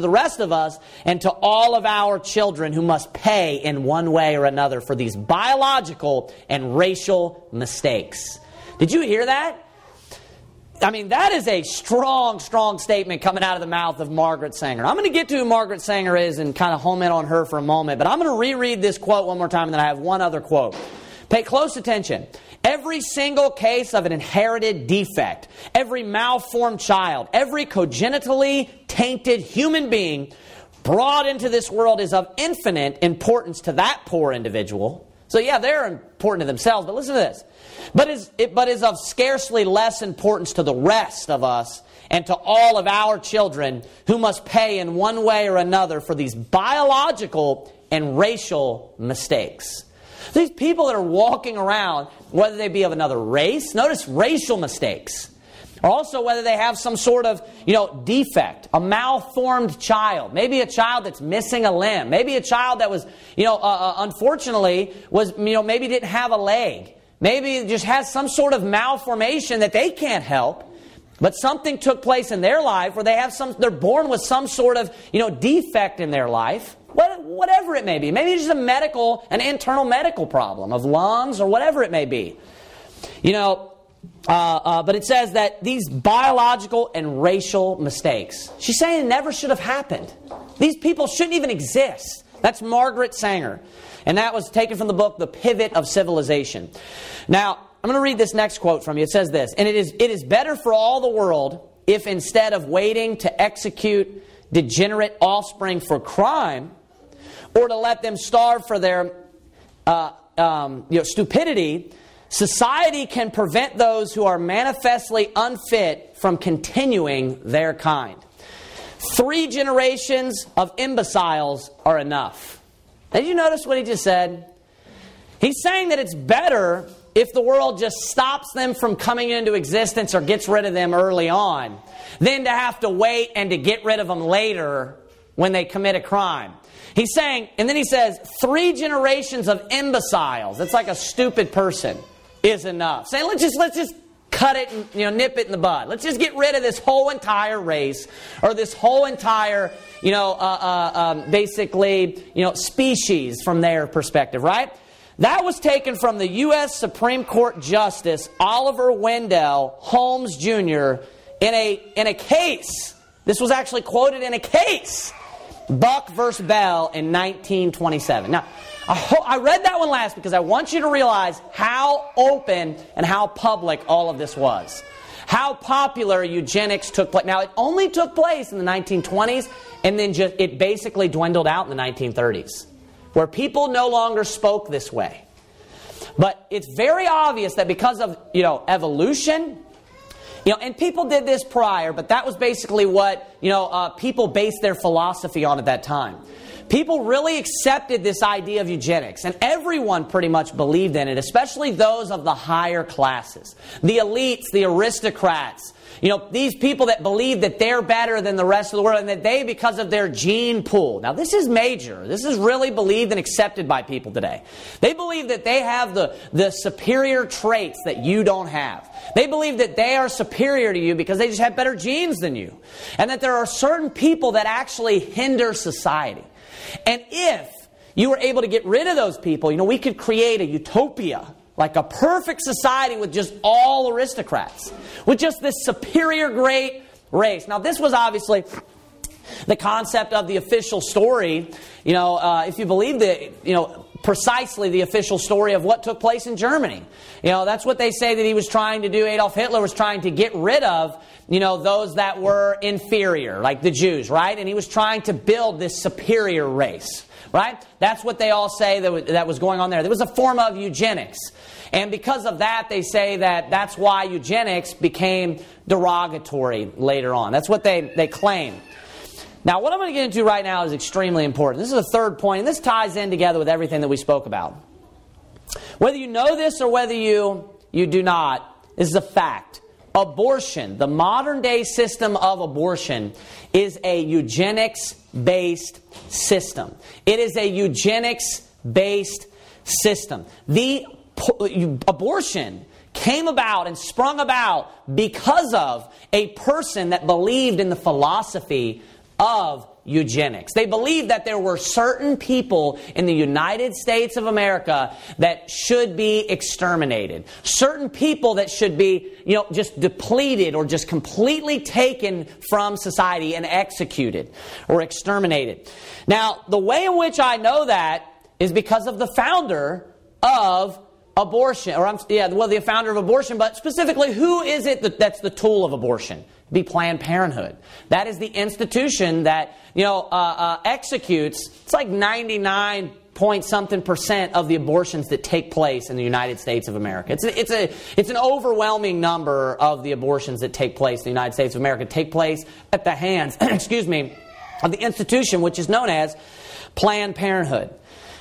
and to all of our children who must pay in one way or another for these biological and racial mistakes. Did you hear that? I mean, that is a strong, strong statement coming out of the mouth of Margaret Sanger. I'm going to get to who Margaret Sanger is and kind of home in on her for a moment, but I'm going to reread this quote one more time, and then I have one other quote. Pay close attention. Every single case of an inherited defect, every malformed child, every congenitally tainted human being brought into this world is of infinite importance to that poor individual. So yeah, they're important to themselves, but listen to this. But is of scarcely less importance to the rest of us and to all of our children who must pay in one way or another for these biological and racial mistakes. These people that are walking around, whether they be of another race, notice racial mistakes, or also whether they have some sort of, defect, a malformed child, maybe a child that's missing a limb, maybe a child that was, unfortunately was, maybe didn't have a leg, maybe just has some sort of malformation that they can't help, but something took place in their life where they're born with some sort of, defect in their life. Whatever it may be. Maybe it's just an internal medical problem of lungs or whatever it may be. But it says that these biological and racial mistakes, she's saying it never should have happened. These people shouldn't even exist. That's Margaret Sanger. And that was taken from the book, The Pivot of Civilization. Now, I'm going to read this next quote from you. It says this, and it is better for all the world if instead of waiting to execute degenerate offspring for crime, or to let them starve for their stupidity, society can prevent those who are manifestly unfit from continuing their kind. 3 generations of imbeciles are enough. Did you notice what he just said? He's saying that it's better if the world just stops them from coming into existence or gets rid of them early on than to have to wait and to get rid of them later when they commit a crime. He's saying, and then he says, 3 generations of imbeciles, that's like a stupid person, is enough. Saying, let's just cut it and nip it in the bud. Let's just get rid of this whole entire race or this whole entire species from their perspective, right? That was taken from the U.S. Supreme Court Justice Oliver Wendell Holmes Jr. in a case. This was actually quoted in a case. Buck versus Bell in 1927. Now, I read that one last because I want you to realize how open and how public all of this was. How popular eugenics took place. Now, it only took place in the 1920s, and then it basically dwindled out in the 1930s, where people no longer spoke this way. But it's very obvious that because of, evolution, and people did this prior, but that was basically what, people based their philosophy on at that time. people really accepted this idea of eugenics, and everyone pretty much believed in it, especially those of the higher classes, the elites, the aristocrats. These people that believe that they're better than the rest of the world and that they, because of their gene pool. Now, this is major. This is really believed and accepted by people today. They believe that they have the superior traits that you don't have. They believe that they are superior to you because they just have better genes than you. And that there are certain people that actually hinder society. And if you were able to get rid of those people, we could create a utopia. Like a perfect society with just all aristocrats. With just this superior great race. Now this was obviously the concept of the official story. If you believe precisely the official story of what took place in Germany. That's what they say that he was trying to do. Adolf Hitler was trying to get rid of, those that were inferior, like the Jews, right? And he was trying to build this superior race. Right? That's what they all say that was going on there. There was a form of eugenics. And because of that, they say that that's why eugenics became derogatory later on. That's what they claim. Now, what I'm going to get into right now is extremely important. This is the third point, and this ties in together with everything that we spoke about. Whether you know this or whether you do not, this is a fact. Abortion, the modern day system of abortion, is a eugenics-based system. It is a eugenics-based system. The abortion came about and sprung about because of a person that believed in the philosophy of eugenics. They believed that there were certain people in the United States of America that should be exterminated. Certain people that should be, just depleted or just completely taken from society and executed or exterminated. Now, the way in which I know that is because of the founder of abortion, the founder of abortion, but specifically, who is it that's the tool of abortion? It'd be Planned Parenthood. That is the institution that, executes, it's like 99-point-something% of the abortions that take place in the United States of America. It's an overwhelming number of the abortions that take place in the United States of America take place at the hands, of the institution which is known as Planned Parenthood.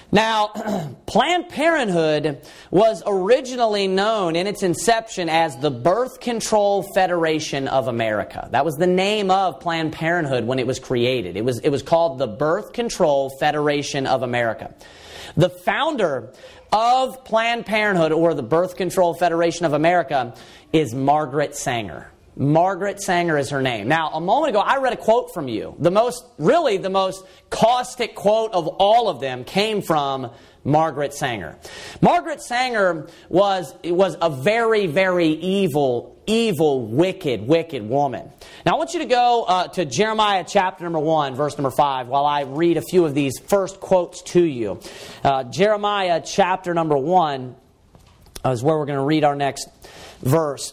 Now, Planned Parenthood was originally known in its inception as the Birth Control Federation of America. That was the name of Planned Parenthood when it was created. It was called the Birth Control Federation of America. The founder of Planned Parenthood, or the Birth Control Federation of America, is Margaret Sanger. Margaret Sanger is her name. Now, a moment ago, I read a quote from you. The most caustic quote of all of them came from Margaret Sanger. Margaret Sanger was a very, very evil, wicked woman. Now, I want you to go to Jeremiah chapter number 1, verse number 5, while I read a few of these first quotes to you. Jeremiah chapter number 1 is where we're going to read our next verse.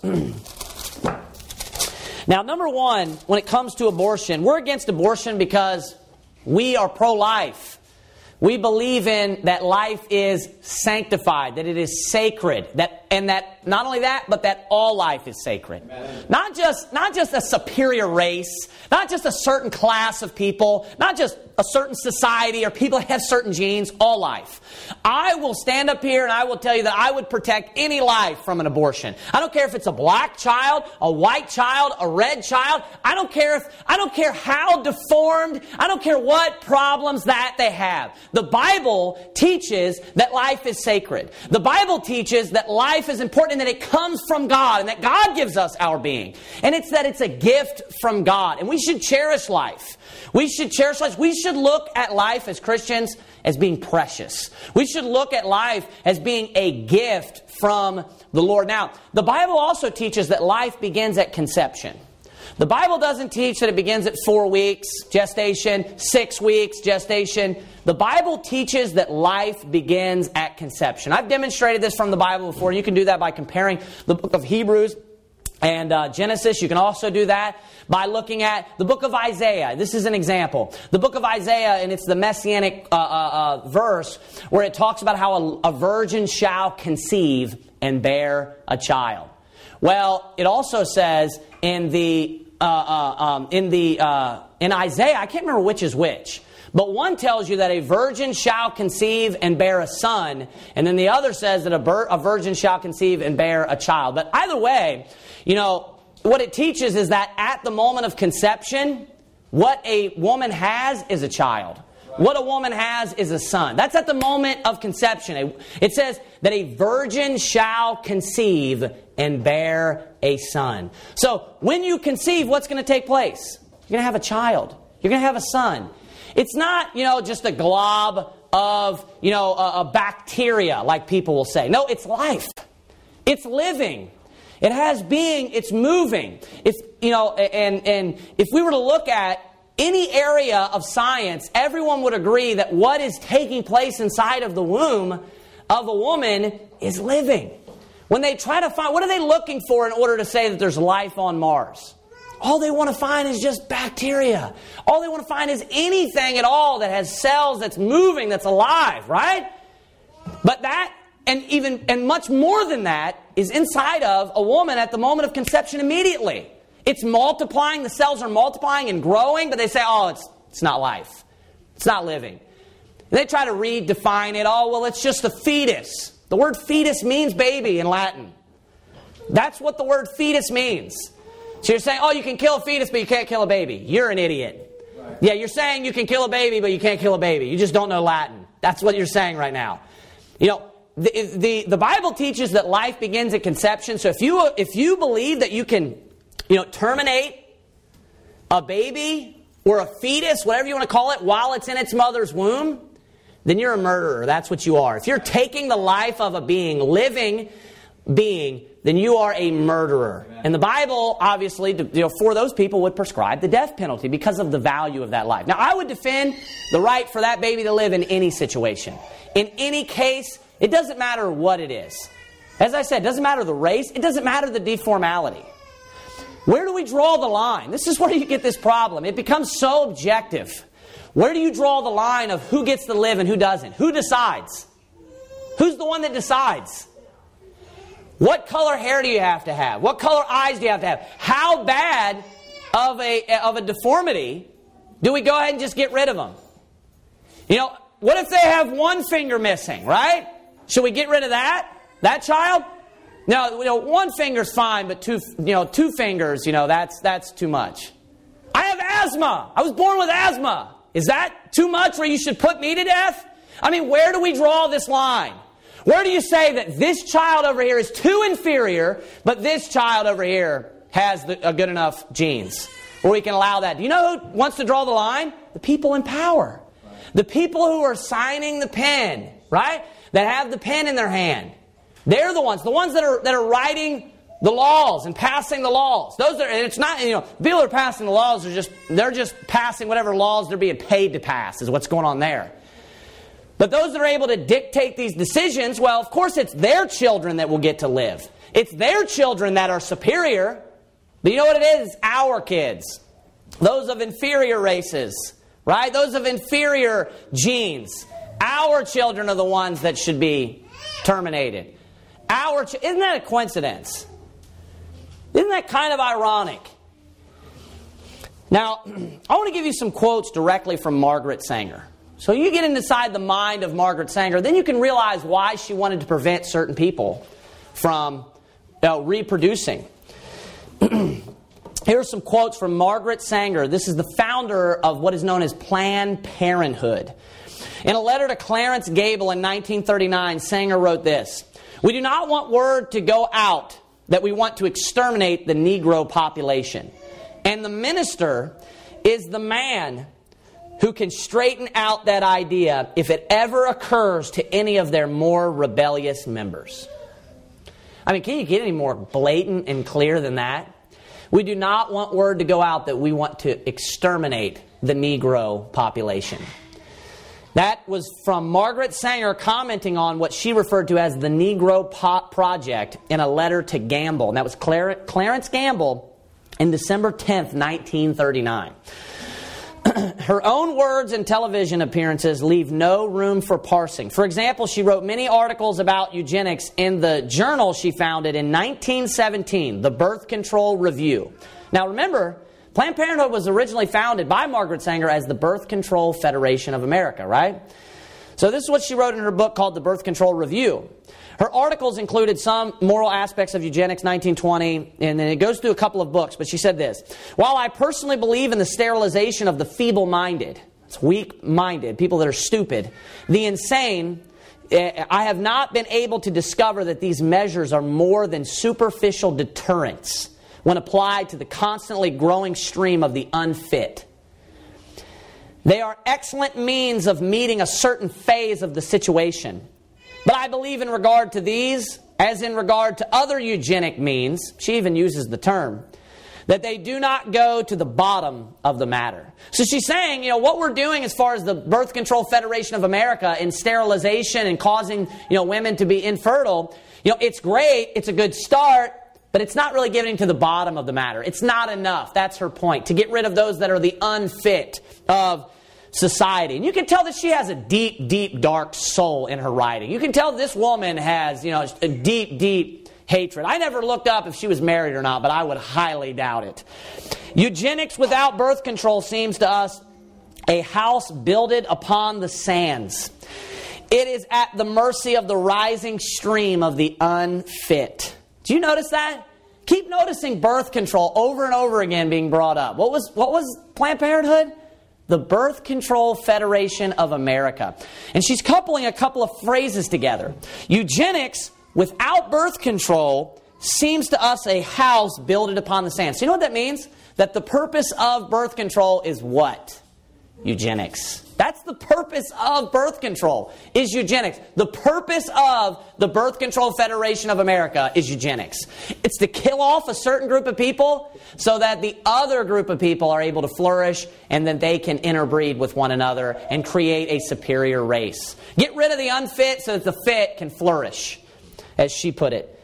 Now, number one, when it comes to abortion, we're against abortion because we are pro-life. We believe in that life is sanctified, that it is sacred, and that not only that, but that all life is sacred. Amen. Not just a superior race, not just a certain class of people, not just a certain society or people that have certain genes, all life. I will stand up here and I will tell you that I would protect any life from an abortion. I don't care if it's a black child, a white child, a red child. I don't care how deformed, I don't care what problems that they have. The Bible teaches that life is sacred. The Bible teaches that life is important and that it comes from God and that God gives us our being. And it's that it's a gift from God. And we should cherish life. We should cherish life. We should look at life as Christians as being precious. We should look at life as being a gift from the Lord. Now, the Bible also teaches that life begins at conception. The Bible doesn't teach that it begins at 4 weeks gestation, 6 weeks gestation. The Bible teaches that life begins at conception. I've demonstrated this from the Bible before. You can do that by comparing the book of Hebrews and Genesis. You can also do that by looking at the book of Isaiah. This is an example. The book of Isaiah, and it's the messianic verse where it talks about how a virgin shall conceive and bear a child. Well, it also says in Isaiah, I can't remember which is which, But one tells you that a virgin shall conceive and bear a son, and then the other says that a virgin shall conceive and bear a child. But either way, what it teaches is that at the moment of conception, what a woman has is a child. What a woman has is a son. That's at the moment of conception. It says that a virgin shall conceive and bear a son. So when you conceive, what's going to take place? You're going to have a child. You're going to have a son. It's not, just a glob of, a bacteria like people will say. No, it's life. It's living. It has being. It's moving. If if we were to look at any area of science, everyone would agree that what is taking place inside of the womb of a woman is living. When they try to find, what are they looking for in order to say that there's life on Mars? All they want to find is just bacteria. All they want to find is anything at all that has cells, that's moving, that's alive, right? But that, and much more than that, is inside of a woman at the moment of conception immediately. It's multiplying, the cells are multiplying and growing, but they say, it's not life. It's not living. And they try to redefine it. It's just a fetus. The word fetus means baby in Latin. That's what the word fetus means. So you're saying, you can kill a fetus, but you can't kill a baby. You're an idiot. Right. Yeah, you're saying you can kill a baby, but you can't kill a baby. You just don't know Latin. That's what you're saying right now. The Bible teaches that life begins at conception. So if you believe that you can terminate a baby or a fetus, whatever you want to call it, while it's in its mother's womb, then you're a murderer. That's what you are. If you're taking the life of a living being, then you are a murderer. Amen. And the Bible, obviously, for those people would prescribe the death penalty because of the value of that life. Now, I would defend the right for that baby to live in any situation. In any case, it doesn't matter what it is. As I said, it doesn't matter the race. It doesn't matter the deformality. Where do we draw the line? This is where you get this problem. It becomes so objective. Where do you draw the line of who gets to live and who doesn't? Who decides? Who's the one that decides? What color hair do you have to have? What color eyes do you have to have? How bad of a deformity do we go ahead and just get rid of them? What if they have one finger missing, right? Should we get rid of that child? No, one finger's fine, but two fingers, that's too much. I have asthma. I was born with asthma. Is that too much where you should put me to death? Where do we draw this line? Where do you say that this child over here is too inferior, but this child over here has a good enough genes? Where we can allow that. Do you know who wants to draw the line? The people in power. The people who are signing the pen, right? That have the pen in their hand. They're the ones that are writing the laws and passing the laws. It's not, people who are passing the laws they're just passing whatever laws they're being paid to pass is what's going on there. But those that are able to dictate these decisions, well, of course it's their children that will get to live. It's their children that are superior. But you know what it is? It's our kids. Those of inferior races, right? Those of inferior genes. Our children are the ones that should be terminated. Isn't that a coincidence? Isn't that kind of ironic? Now, I want to give you some quotes directly from Margaret Sanger. So you get inside the mind of Margaret Sanger, then you can realize why she wanted to prevent certain people from reproducing. Here are some quotes from Margaret Sanger. This is the founder of what is known as Planned Parenthood. In a letter to Clarence Gable in 1939, Sanger wrote this: "We do not want word to go out that we want to exterminate the Negro population. And the minister is the man who can straighten out that idea if it ever occurs to any of their more rebellious members." Can you get any more blatant and clear than that? We do not want word to go out that we want to exterminate the Negro population. That was from Margaret Sanger commenting on what she referred to as the Negro Project in a letter to Gamble. And that was Clarence Gamble in December 10th, 1939. Her own words and television appearances leave no room for parsing. For example, she wrote many articles about eugenics in the journal she founded in 1917, the Birth Control Review. Now remember, Planned Parenthood was originally founded by Margaret Sanger as the Birth Control Federation of America, right? So this is what she wrote in her book called The Birth Control Review. Her articles included some moral aspects of eugenics, 1920, and then it goes through a couple of books. But she said this: while I personally believe in the sterilization of the feeble-minded, it's weak-minded, people that are stupid, the insane, I have not been able to discover that these measures are more than superficial deterrents when applied to the constantly growing stream of the unfit. They are excellent means of meeting a certain phase of the situation. But I believe in regard to these, as in regard to other eugenic means, she even uses the term, that they do not go to the bottom of the matter. So she's saying, what we're doing as far as the Birth Control Federation of America in sterilization and causing, women to be infertile, it's great, it's a good start, but it's not really getting to the bottom of the matter. It's not enough. That's her point, to get rid of those that are the unfit of society. And you can tell that she has a deep, deep, dark soul in her writing. You can tell this woman has, a deep, deep hatred. I never looked up if she was married or not, but I would highly doubt it. Eugenics without birth control seems to us a house builded upon the sands. It is at the mercy of the rising stream of the unfit. Do you notice that? Keep noticing birth control over and over again being brought up. What was Planned Parenthood? The Birth Control Federation of America. And she's coupling a couple of phrases together. Eugenics without birth control seems to us a house builded upon the sand. So you know what that means? That the purpose of birth control is what? Eugenics. That's the purpose of birth control, is eugenics. The purpose of the Birth Control Federation of America is eugenics. It's to kill off a certain group of people so that the other group of people are able to flourish and then they can interbreed with one another and create a superior race. Get rid of the unfit so that the fit can flourish, as she put it.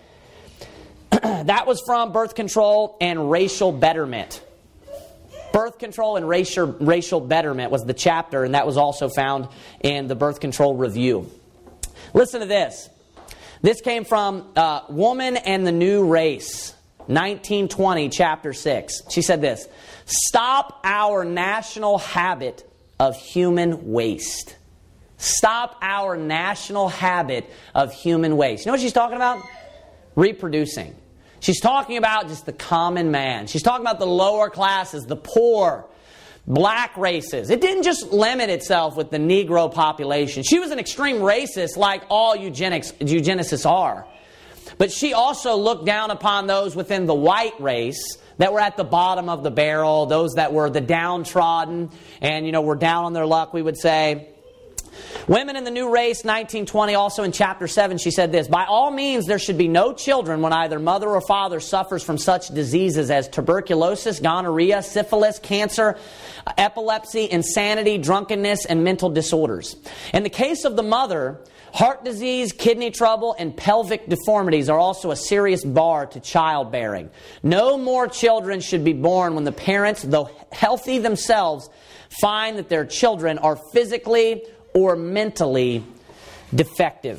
That was from Birth Control and Racial Betterment. Birth Control and Racial Betterment was the chapter, and that was also found in the Birth Control Review. Listen to this. This came from Woman and the New Race, 1920, chapter 6. She said this: stop our national habit of human waste. Stop our national habit of human waste. You know what she's talking about? Reproducing. She's talking about just the common man. She's talking about the lower classes, the poor, black races. It didn't just limit itself with the Negro population. She was an extreme racist like all eugenicists are. But she also looked down upon those within the white race that were at the bottom of the barrel, those that were the downtrodden and, were down on their luck, we would say. Women in the New Race, 1920, also in chapter 7, she said this: by all means, there should be no children when either mother or father suffers from such diseases as tuberculosis, gonorrhea, syphilis, cancer, epilepsy, insanity, drunkenness, and mental disorders. In the case of the mother, heart disease, kidney trouble, and pelvic deformities are also a serious bar to childbearing. No more children should be born when the parents, though healthy themselves, find that their children are physically or mentally defective.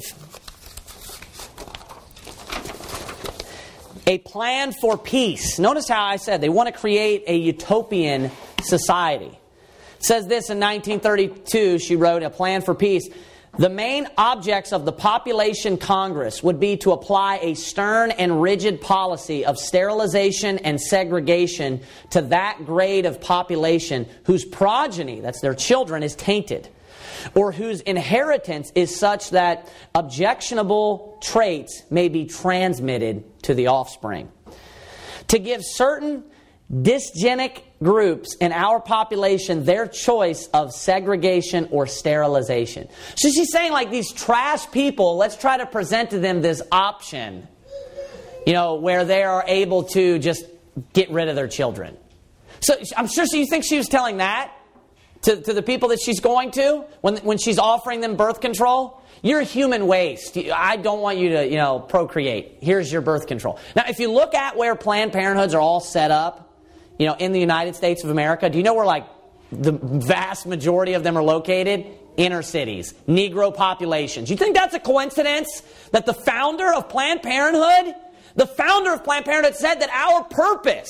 A plan for peace. Notice how I said they want to create a utopian society. It says this in 1932, she wrote, a plan for peace. The main objects of the Population Congress would be to apply a stern and rigid policy of sterilization and segregation to that grade of population whose progeny, that's their children, is tainted, or whose inheritance is such that objectionable traits may be transmitted to the offspring. To give certain dysgenic groups in our population their choice of segregation or sterilization. So she's saying, like, these trash people, let's try to present to them this option, where they are able to just get rid of their children. So I'm sure you think she was telling that to the people that she's going to when she's offering them birth control? You're human waste. I don't want you to, procreate. Here's your birth control. Now, if you look at where Planned Parenthoods are all set up, in the United States of America, do you know where, the vast majority of them are located? Inner cities, Negro populations. You think that's a coincidence that the founder of Planned Parenthood said that our purpose,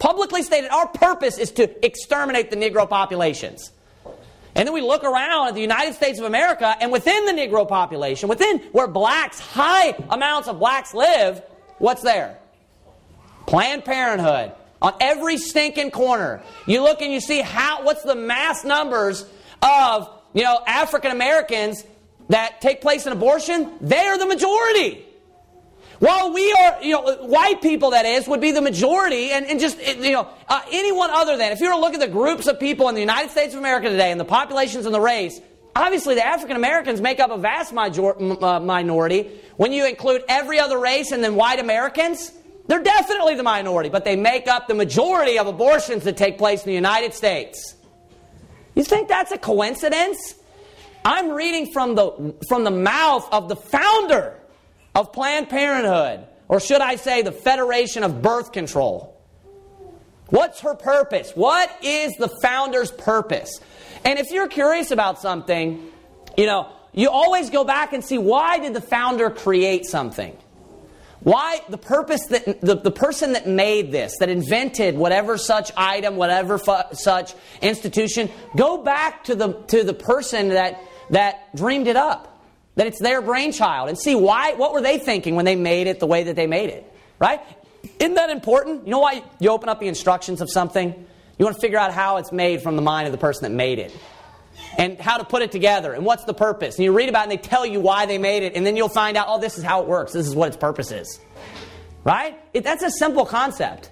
publicly stated, our purpose is to exterminate the Negro populations. And then we look around at the United States of America, and within the Negro population, within where blacks, high amounts of blacks live, what's there? Planned Parenthood. On every stinking corner. You look and you see what's the mass numbers of, African Americans that take place in abortion. They are the majority. While we are, white people, that is, would be the majority, and just, anyone other than, if you were to look at the groups of people in the United States of America today and the populations and the race, obviously the African Americans make up a vast minority. When you include every other race and then white Americans, they're definitely the minority, but they make up the majority of abortions that take place in the United States. You think that's a coincidence? I'm reading from the mouth of the founder of Planned Parenthood, or should I say the Federation of Birth Control. What's her purpose? What is the founder's purpose? And if you're curious about something, you always go back and see, why did the founder create something? Why the purpose that the person that made this, that invented whatever such item, whatever such institution, go back to the person that dreamed it up. That it's their brainchild, and see what were they thinking when they made it the way that they made it, right? Isn't that important? You know why you open up the instructions of something? You want to figure out how it's made from the mind of the person that made it, and how to put it together, and what's the purpose. And you read about it, and they tell you why they made it, and then you'll find out, this is how it works. This is what its purpose is, right? That's a simple concept.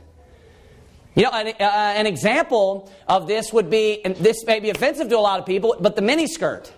An example of this would be, and this may be offensive to a lot of people, but the miniskirt.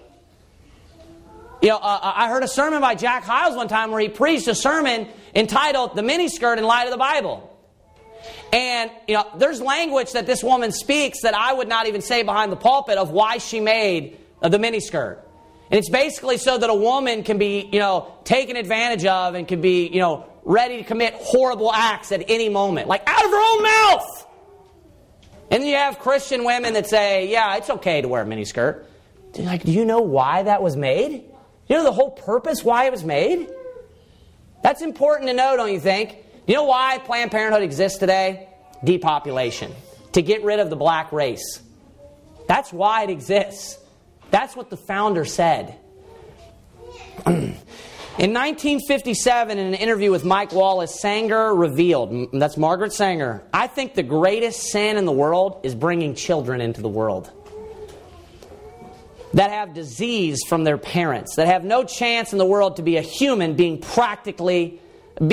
I heard a sermon by Jack Hyles one time where he preached a sermon entitled "The Miniskirt in Light of the Bible." And, there's language that this woman speaks that I would not even say behind the pulpit of why she made the miniskirt. And it's basically so that a woman can be, taken advantage of and can be, ready to commit horrible acts at any moment. Like out of her own mouth! And then you have Christian women that say, yeah, it's okay to wear a miniskirt. Do you know why that was made? You know the whole purpose why it was made? That's important to know, don't you think? You know why Planned Parenthood exists today? Depopulation. To get rid of the black race. That's why it exists. That's what the founder said. In 1957, in an interview with Mike Wallace, Sanger revealed, that's Margaret Sanger, I think the greatest sin in the world is bringing children into the world that have disease from their parents, that have no chance in the world to be a human being practically. A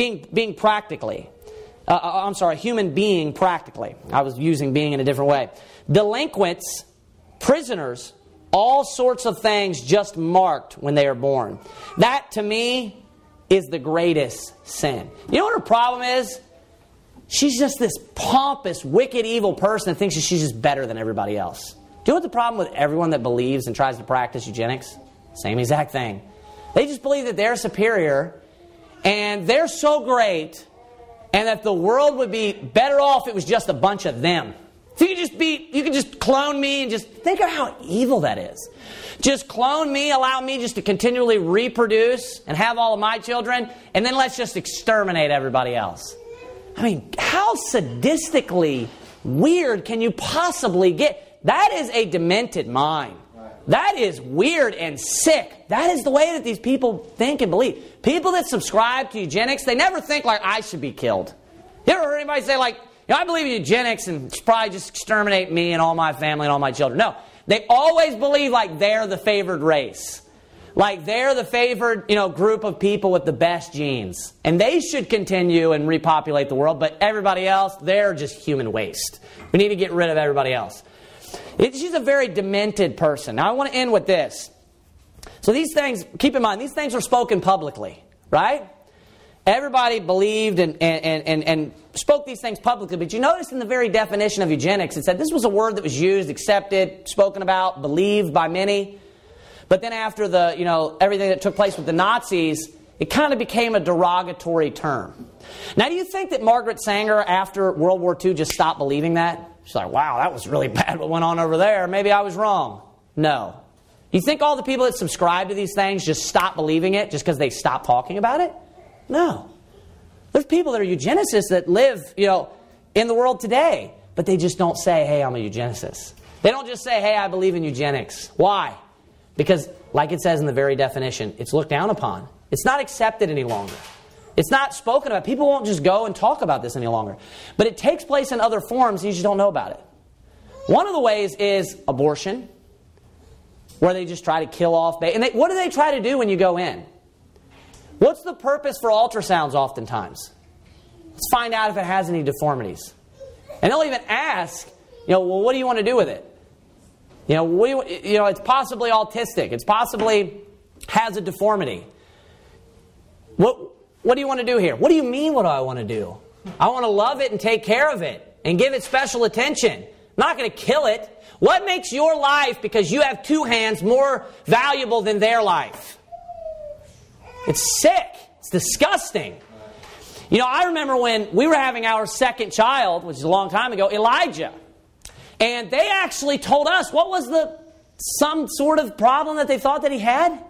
human being practically. I was using being in a different way. Delinquents, prisoners, all sorts of things just marked when they are born. That, to me, is the greatest sin. You know what her problem is? She's just this pompous, wicked, evil person that thinks that she's just better than everybody else. Do you know what the problem with everyone that believes and tries to practice eugenics? Same exact thing. They just believe that they're superior and they're so great and that the world would be better off if it was just a bunch of them. If you could just clone me and just think of how evil that is. Just clone me, allow me just to continually reproduce and have all of my children, and then let's just exterminate everybody else. I mean, how sadistically weird can you possibly get? That is a demented mind. That is weird and sick. That is the way that these people think and believe. People that subscribe to eugenics, they never think like, I should be killed. You ever heard anybody say like, I believe in eugenics and should probably just exterminate me and all my family and all my children? No. They always believe like they're the favored race. Like they're the favored, group of people with the best genes. And they should continue and repopulate the world, but everybody else, they're just human waste. We need to get rid of everybody else. She's a very demented person. Now I want to end with this. So these things, keep in mind, these things are spoken publicly, right? Everybody believed and spoke these things publicly. But you notice in the very definition of eugenics, it said this was a word that was used, accepted, spoken about, believed by many. But then after the, everything that took place with the Nazis, it kind of became a derogatory term. Now, do you think that Margaret Sanger, after World War II, just stopped believing that? She's like, wow, that was really bad what went on over there. Maybe I was wrong. No. You think all the people that subscribe to these things just stop believing it just because they stop talking about it? No. There's people that are eugenicists that live, in the world today. But they just don't say, hey, I'm a eugenicist. They don't just say, hey, I believe in eugenics. Why? Because, like it says in the very definition, it's looked down upon. It's not accepted any longer. It's not spoken about. People won't just go and talk about this any longer. But it takes place in other forms, you just don't know about it. One of the ways is abortion, where they just try to kill off babies. And what do they try to do when you go in? What's the purpose for ultrasounds oftentimes? Let's find out if it has any deformities. And they'll even ask, well, what do you want to do with it? It's possibly autistic. It's possibly has a deformity. What do you want to do here? What do you mean, what do I want to do? I want to love it and take care of it and give it special attention. I'm not going to kill it. What makes your life, because you have two hands, more valuable than their life? It's sick. It's disgusting. I remember when we were having our second child, which is a long time ago, Elijah. And they actually told us, what was some sort of problem that they thought that he had?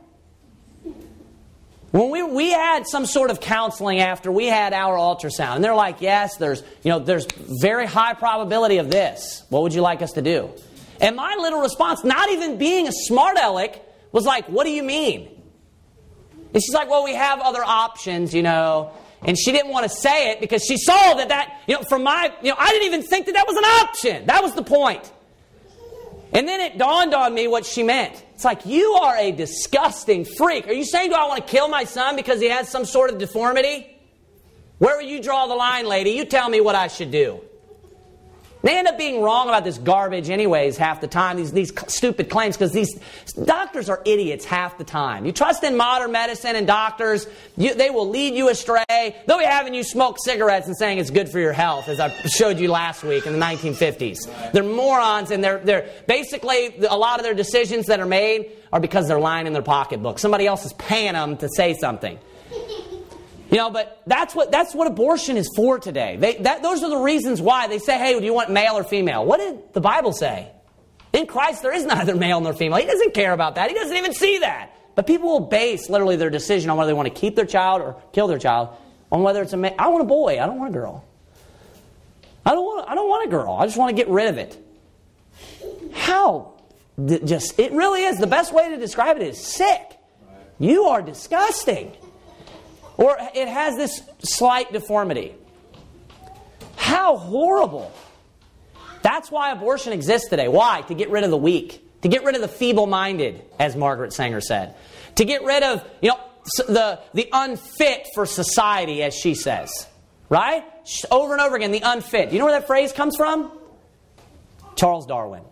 When we had some sort of counseling after we had our ultrasound, and they're like, yes, there's very high probability of this. What would you like us to do? And my little response, not even being a smart aleck, was like, what do you mean? And she's like, well, we have other options, And she didn't want to say it because she saw that I didn't even think that was an option. That was the point. And then it dawned on me what she meant. It's like, you are a disgusting freak. Are you saying, do I want to kill my son because he has some sort of deformity? Where would you draw the line, lady? You tell me what I should do. They end up being wrong about this garbage anyways half the time, these stupid claims, because these doctors are idiots half the time. You trust in modern medicine and doctors, they will lead you astray. They'll be having you smoke cigarettes and saying it's good for your health, as I showed you last week in the 1950s. They're morons, and they're basically, a lot of their decisions that are made are because they're lying in their pocketbook. Somebody else is paying them to say something. But that's what abortion is for today. Those are the reasons why they say, hey, do you want male or female? What did the Bible say? In Christ, there is neither male nor female. He doesn't care about that. He doesn't even see that. But people will base literally their decision on whether they want to keep their child or kill their child on whether it's a male. I want a boy. I don't want a girl. I don't want a girl. I just want to get rid of it. How? It really is. The best way to describe it is sick. You are disgusting. Or it has this slight deformity. How horrible. That's why abortion exists today. Why? To get rid of the weak. To get rid of the feeble-minded, as Margaret Sanger said. To get rid of, the unfit for society, as she says. Right? Over and over again, the unfit. You know where that phrase comes from? Charles Darwin.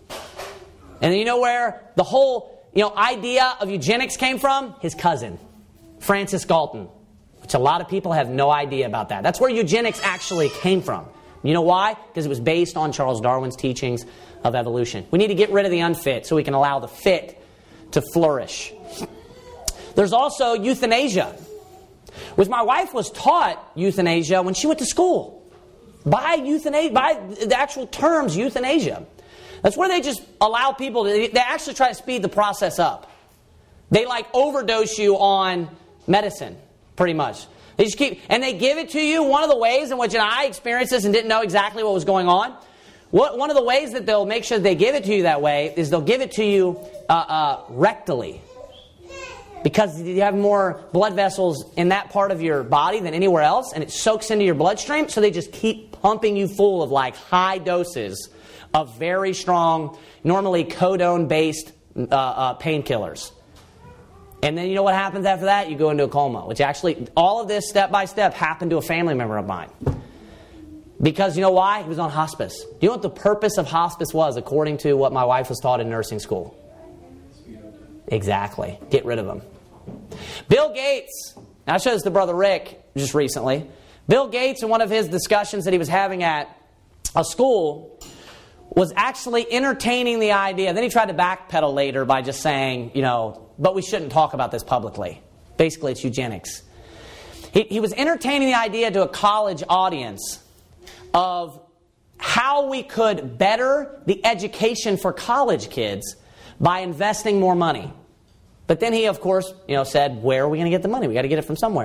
And you know where the whole, idea of eugenics came from? His cousin, Francis Galton. Which a lot of people have no idea about that. That's where eugenics actually came from. You know why? Because it was based on Charles Darwin's teachings of evolution. We need to get rid of the unfit so we can allow the fit to flourish. There's also euthanasia, which my wife was taught euthanasia when she went to school. By the actual terms euthanasia. That's where they just allow people they actually try to speed the process up. They overdose you on medicine. Pretty much. They just and they give it to you. One of the ways in which I experienced this and didn't know exactly what was going on, one of the ways that they'll make sure they give it to you that way is they'll give it to you rectally. Because you have more blood vessels in that part of your body than anywhere else, and it soaks into your bloodstream, so they just keep pumping you full of high doses of very strong, normally codone-based painkillers. And then you know what happens after that? You go into a coma, which actually, all of this step by step happened to a family member of mine. Because you know why? He was on hospice. Do you know what the purpose of hospice was, according to what my wife was taught in nursing school? Exactly. Get rid of them. Bill Gates, and I showed this to Brother Rick just recently. Bill Gates, in one of his discussions that he was having at a school, was actually entertaining the idea. Then he tried to backpedal later by just saying, but we shouldn't talk about this publicly. Basically, it's eugenics. He was entertaining the idea to a college audience of how we could better the education for college kids by investing more money. But then he, of course, said, where are we going to get the money? We got to get it from somewhere.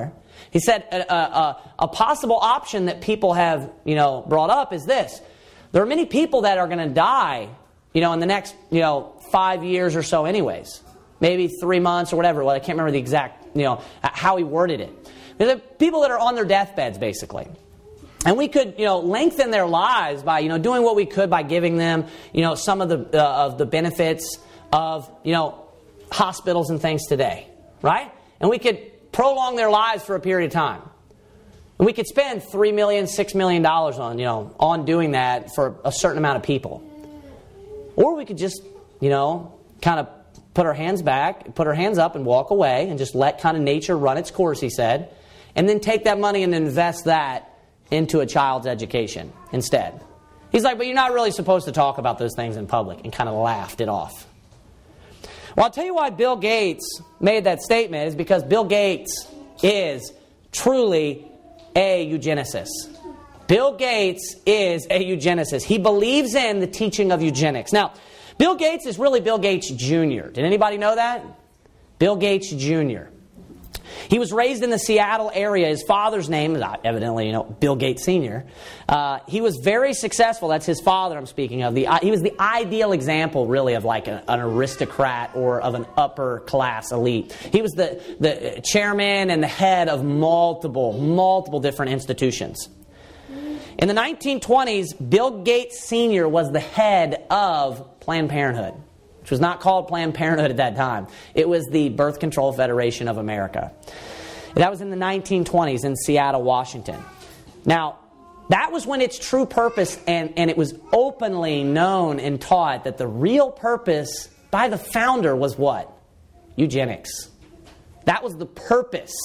He said a possible option that people have, brought up is this. There are many people that are going to die, in the next, 5 years or so anyways. Maybe 3 months or whatever. Well, I can't remember the exact, how he worded it. There's people that are on their deathbeds, basically. And we could, lengthen their lives by, doing what we could by giving them, some of the benefits of, hospitals and things today, right? And we could prolong their lives for a period of time. And we could spend $3 million, $6 million on doing that for a certain amount of people. Or we could just, kind of put our hands up and walk away and just let kind of nature run its course, he said, and then take that money and invest that into a child's education instead. He's like, but you're not really supposed to talk about those things in public, and kind of laughed it off. Well, I'll tell you why Bill Gates made that statement is because Bill Gates is truly a eugenicist. Bill Gates is a eugenicist. He believes in the teaching of eugenics. Now, Bill Gates is really Bill Gates Jr. Did anybody know that? Bill Gates Jr. He was raised in the Seattle area. His father's name is evidently, Bill Gates Sr. He was very successful. That's his father I'm speaking of. He was the ideal example, really, of like an aristocrat or of an upper class elite. He was the chairman and the head of multiple different institutions. In the 1920s, Bill Gates Sr. was the head of Planned Parenthood, which was not called Planned Parenthood at that time. It was the Birth Control Federation of America. That was in the 1920s in Seattle, Washington. Now, that was when its true purpose, and it was openly known and taught that the real purpose by the founder was what? Eugenics. That was the purpose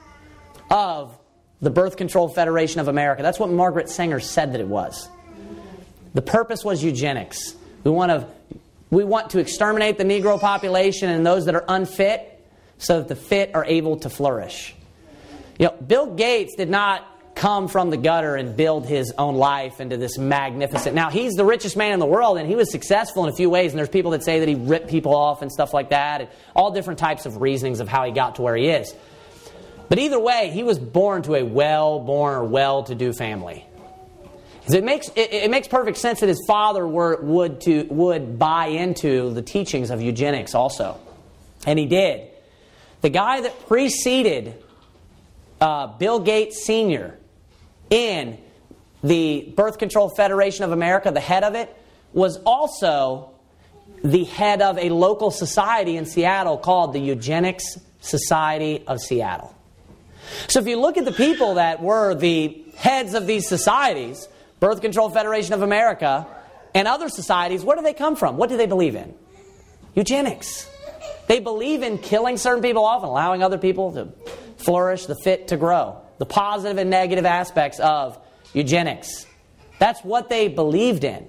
of the Birth Control Federation of America. That's what Margaret Sanger said that it was. The purpose was eugenics. We want to exterminate the Negro population and those that are unfit so that the fit are able to flourish. Bill Gates did not come from the gutter and build his own life into this magnificent... Now, he's the richest man in the world, and he was successful in a few ways, and there's people that say that he ripped people off and stuff like that, and all different types of reasonings of how he got to where he is. But either way, he was born to a well-born or well-to-do family. It makes perfect sense that his father would buy into the teachings of eugenics also. And he did. The guy that preceded Bill Gates Sr. in the Birth Control Federation of America, the head of it, was also the head of a local society in Seattle called the Eugenics Society of Seattle. So if you look at the people that were the heads of these societies, Birth Control Federation of America, and other societies, where do they come from? What do they believe in? Eugenics. They believe in killing certain people off and allowing other people to flourish, the fit to grow. The positive and negative aspects of eugenics. That's what they believed in.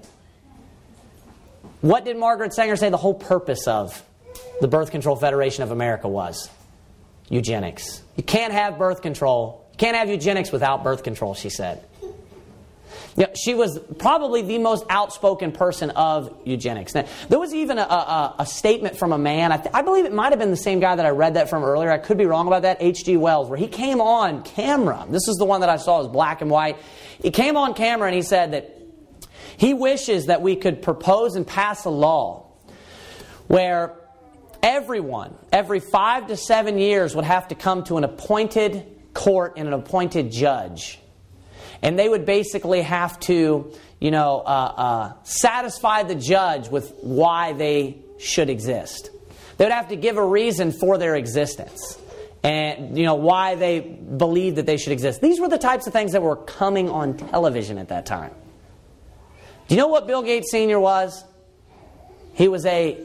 What did Margaret Sanger say the whole purpose of the Birth Control Federation of America was? Eugenics. You can't have birth control. You can't have eugenics without birth control, she said. She was probably the most outspoken person of eugenics. Now, there was even a statement from a man, I believe it might have been the same guy that I read that from earlier, I could be wrong about that, H.G. Wells, where he came on camera. This is the one that I saw, it was black and white. He came on camera and he said that he wishes that we could propose and pass a law where everyone, every 5 to 7 years, would have to come to an appointed court and an appointed judge. And they would basically have to, satisfy the judge with why they should exist. They would have to give a reason for their existence. And, why they believe that they should exist. These were the types of things that were coming on television at that time. Do you know what Bill Gates Sr. was? He was a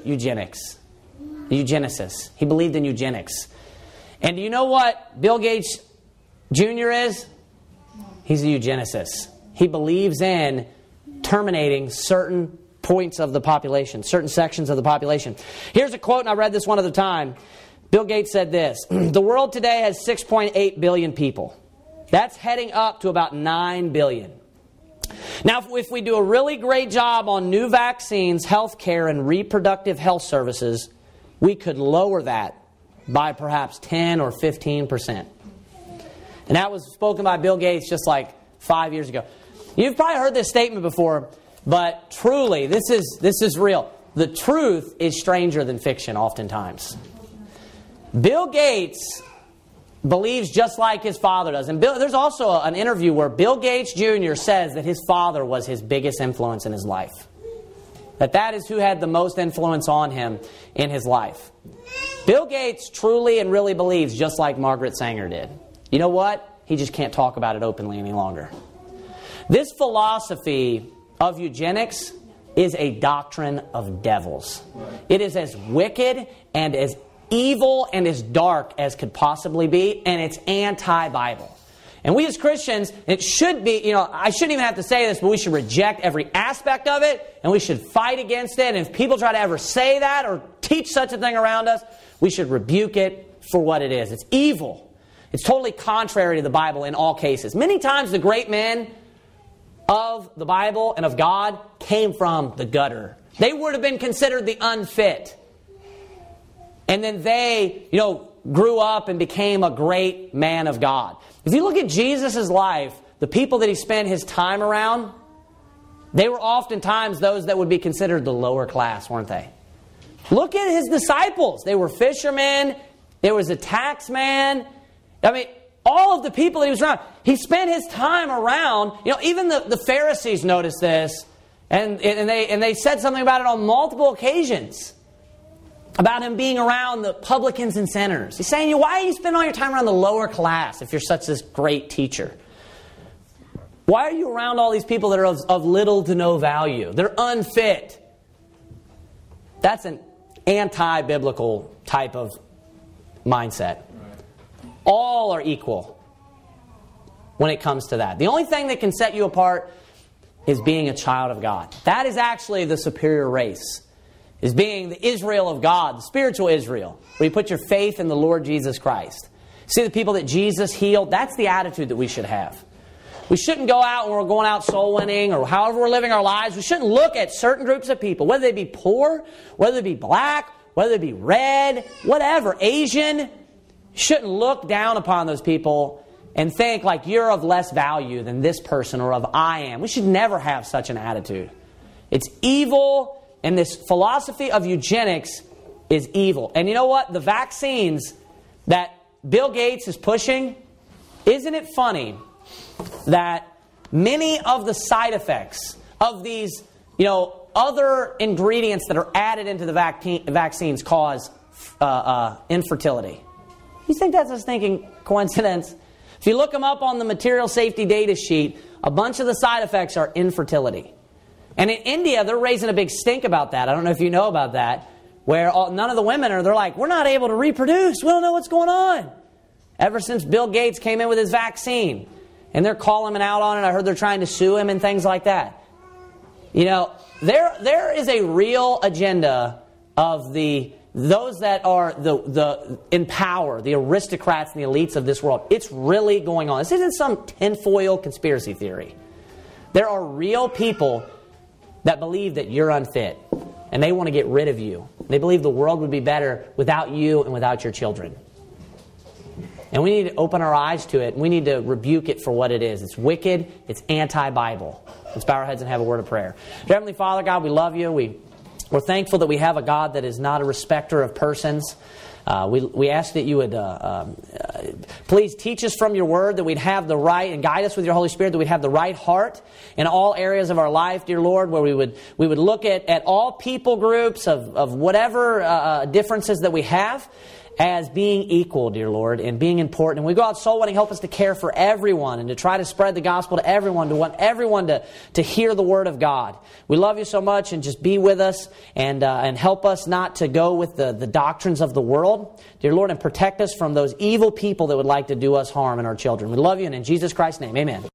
eugenicist. He believed in eugenics. And do you know what Bill Gates Jr. is? He's a eugenicist. He believes in terminating certain points of the population, certain sections of the population. Here's a quote, and I read this one other time. Bill Gates said this: "The world today has 6.8 billion people. That's heading up to about 9 billion. Now, if we do a really great job on new vaccines, health care, and reproductive health services, we could lower that by perhaps 10 or 15%. And that was spoken by Bill Gates just like 5 years ago. You've probably heard this statement before, but truly, this is real. The truth is stranger than fiction oftentimes. Bill Gates believes just like his father does. And there's also an interview where Bill Gates Jr. says that his father was his biggest influence in his life. That is who had the most influence on him in his life. Bill Gates truly and really believes just like Margaret Sanger did. You know what? He just can't talk about it openly any longer. This philosophy of eugenics is a doctrine of devils. It is as wicked and as evil and as dark as could possibly be, and it's anti-Bible. And we as Christians, it should be, I shouldn't even have to say this, but we should reject every aspect of it, and we should fight against it. And if people try to ever say that or teach such a thing around us, we should rebuke it for what it is. It's evil. It's totally contrary to the Bible in all cases. Many times the great men of the Bible and of God came from the gutter. They would have been considered the unfit. And then they, grew up and became a great man of God. If you look at Jesus' life, the people that he spent his time around, they were oftentimes those that would be considered the lower class, weren't they? Look at his disciples. They were fishermen. There was a tax man. All of the people that he was around, he spent his time around. Even the Pharisees noticed this, and they said something about it on multiple occasions, about him being around the publicans and sinners. He's saying, why do you spend all your time around the lower class if you're such this great teacher? Why are you around all these people that are of little to no value? They're unfit. That's an anti-biblical type of mindset. All are equal when it comes to that. The only thing that can set you apart is being a child of God. That is actually the superior race. Is being the Israel of God, the spiritual Israel, where you put your faith in the Lord Jesus Christ. See the people that Jesus healed? That's the attitude that we should have. We shouldn't go out when we're going out soul winning or however we're living our lives. We shouldn't look at certain groups of people, whether they be poor, whether they be black, whether they be red, whatever, Asian. Shouldn't look down upon those people and think like you're of less value than this person or of I am. We should never have such an attitude. It's evil, and this philosophy of eugenics is evil. And you know what? The vaccines that Bill Gates is pushing, isn't it funny that many of the side effects of these, other ingredients that are added into the vaccines cause infertility? You think that's just thinking coincidence? If you look them up on the material safety data sheet, a bunch of the side effects are infertility. And in India, they're raising a big stink about that. I don't know if you know about that, where none of the women they're like, we're not able to reproduce. We don't know what's going on. Ever since Bill Gates came in with his vaccine. And they're calling him out on it. I heard they're trying to sue him and things like that. There is a real agenda of those that are in power, the aristocrats and the elites of this world. It's really going on. This isn't some tinfoil conspiracy theory. There are real people that believe that you're unfit, and they want to get rid of you. They believe the world would be better without you and without your children. And we need to open our eyes to it, and we need to rebuke it for what it is. It's wicked. It's anti-Bible. Let's bow our heads and have a word of prayer. Dear Heavenly Father, God, we love you. We're thankful that we have a God that is not a respecter of persons. We ask that you would please teach us from your word, that we'd have the right, and guide us with your Holy Spirit, that we'd have the right heart in all areas of our life, dear Lord, where we would look at all people groups of whatever differences that we have as being equal, dear Lord, and being important. And we go out soul winning, help us to care for everyone and to try to spread the gospel to everyone, to want everyone to hear the word of God. We love you so much, and just be with us and help us not to go with the doctrines of the world, dear Lord, and protect us from those evil people that would like to do us harm and our children. We love you, and in Jesus Christ's name, amen.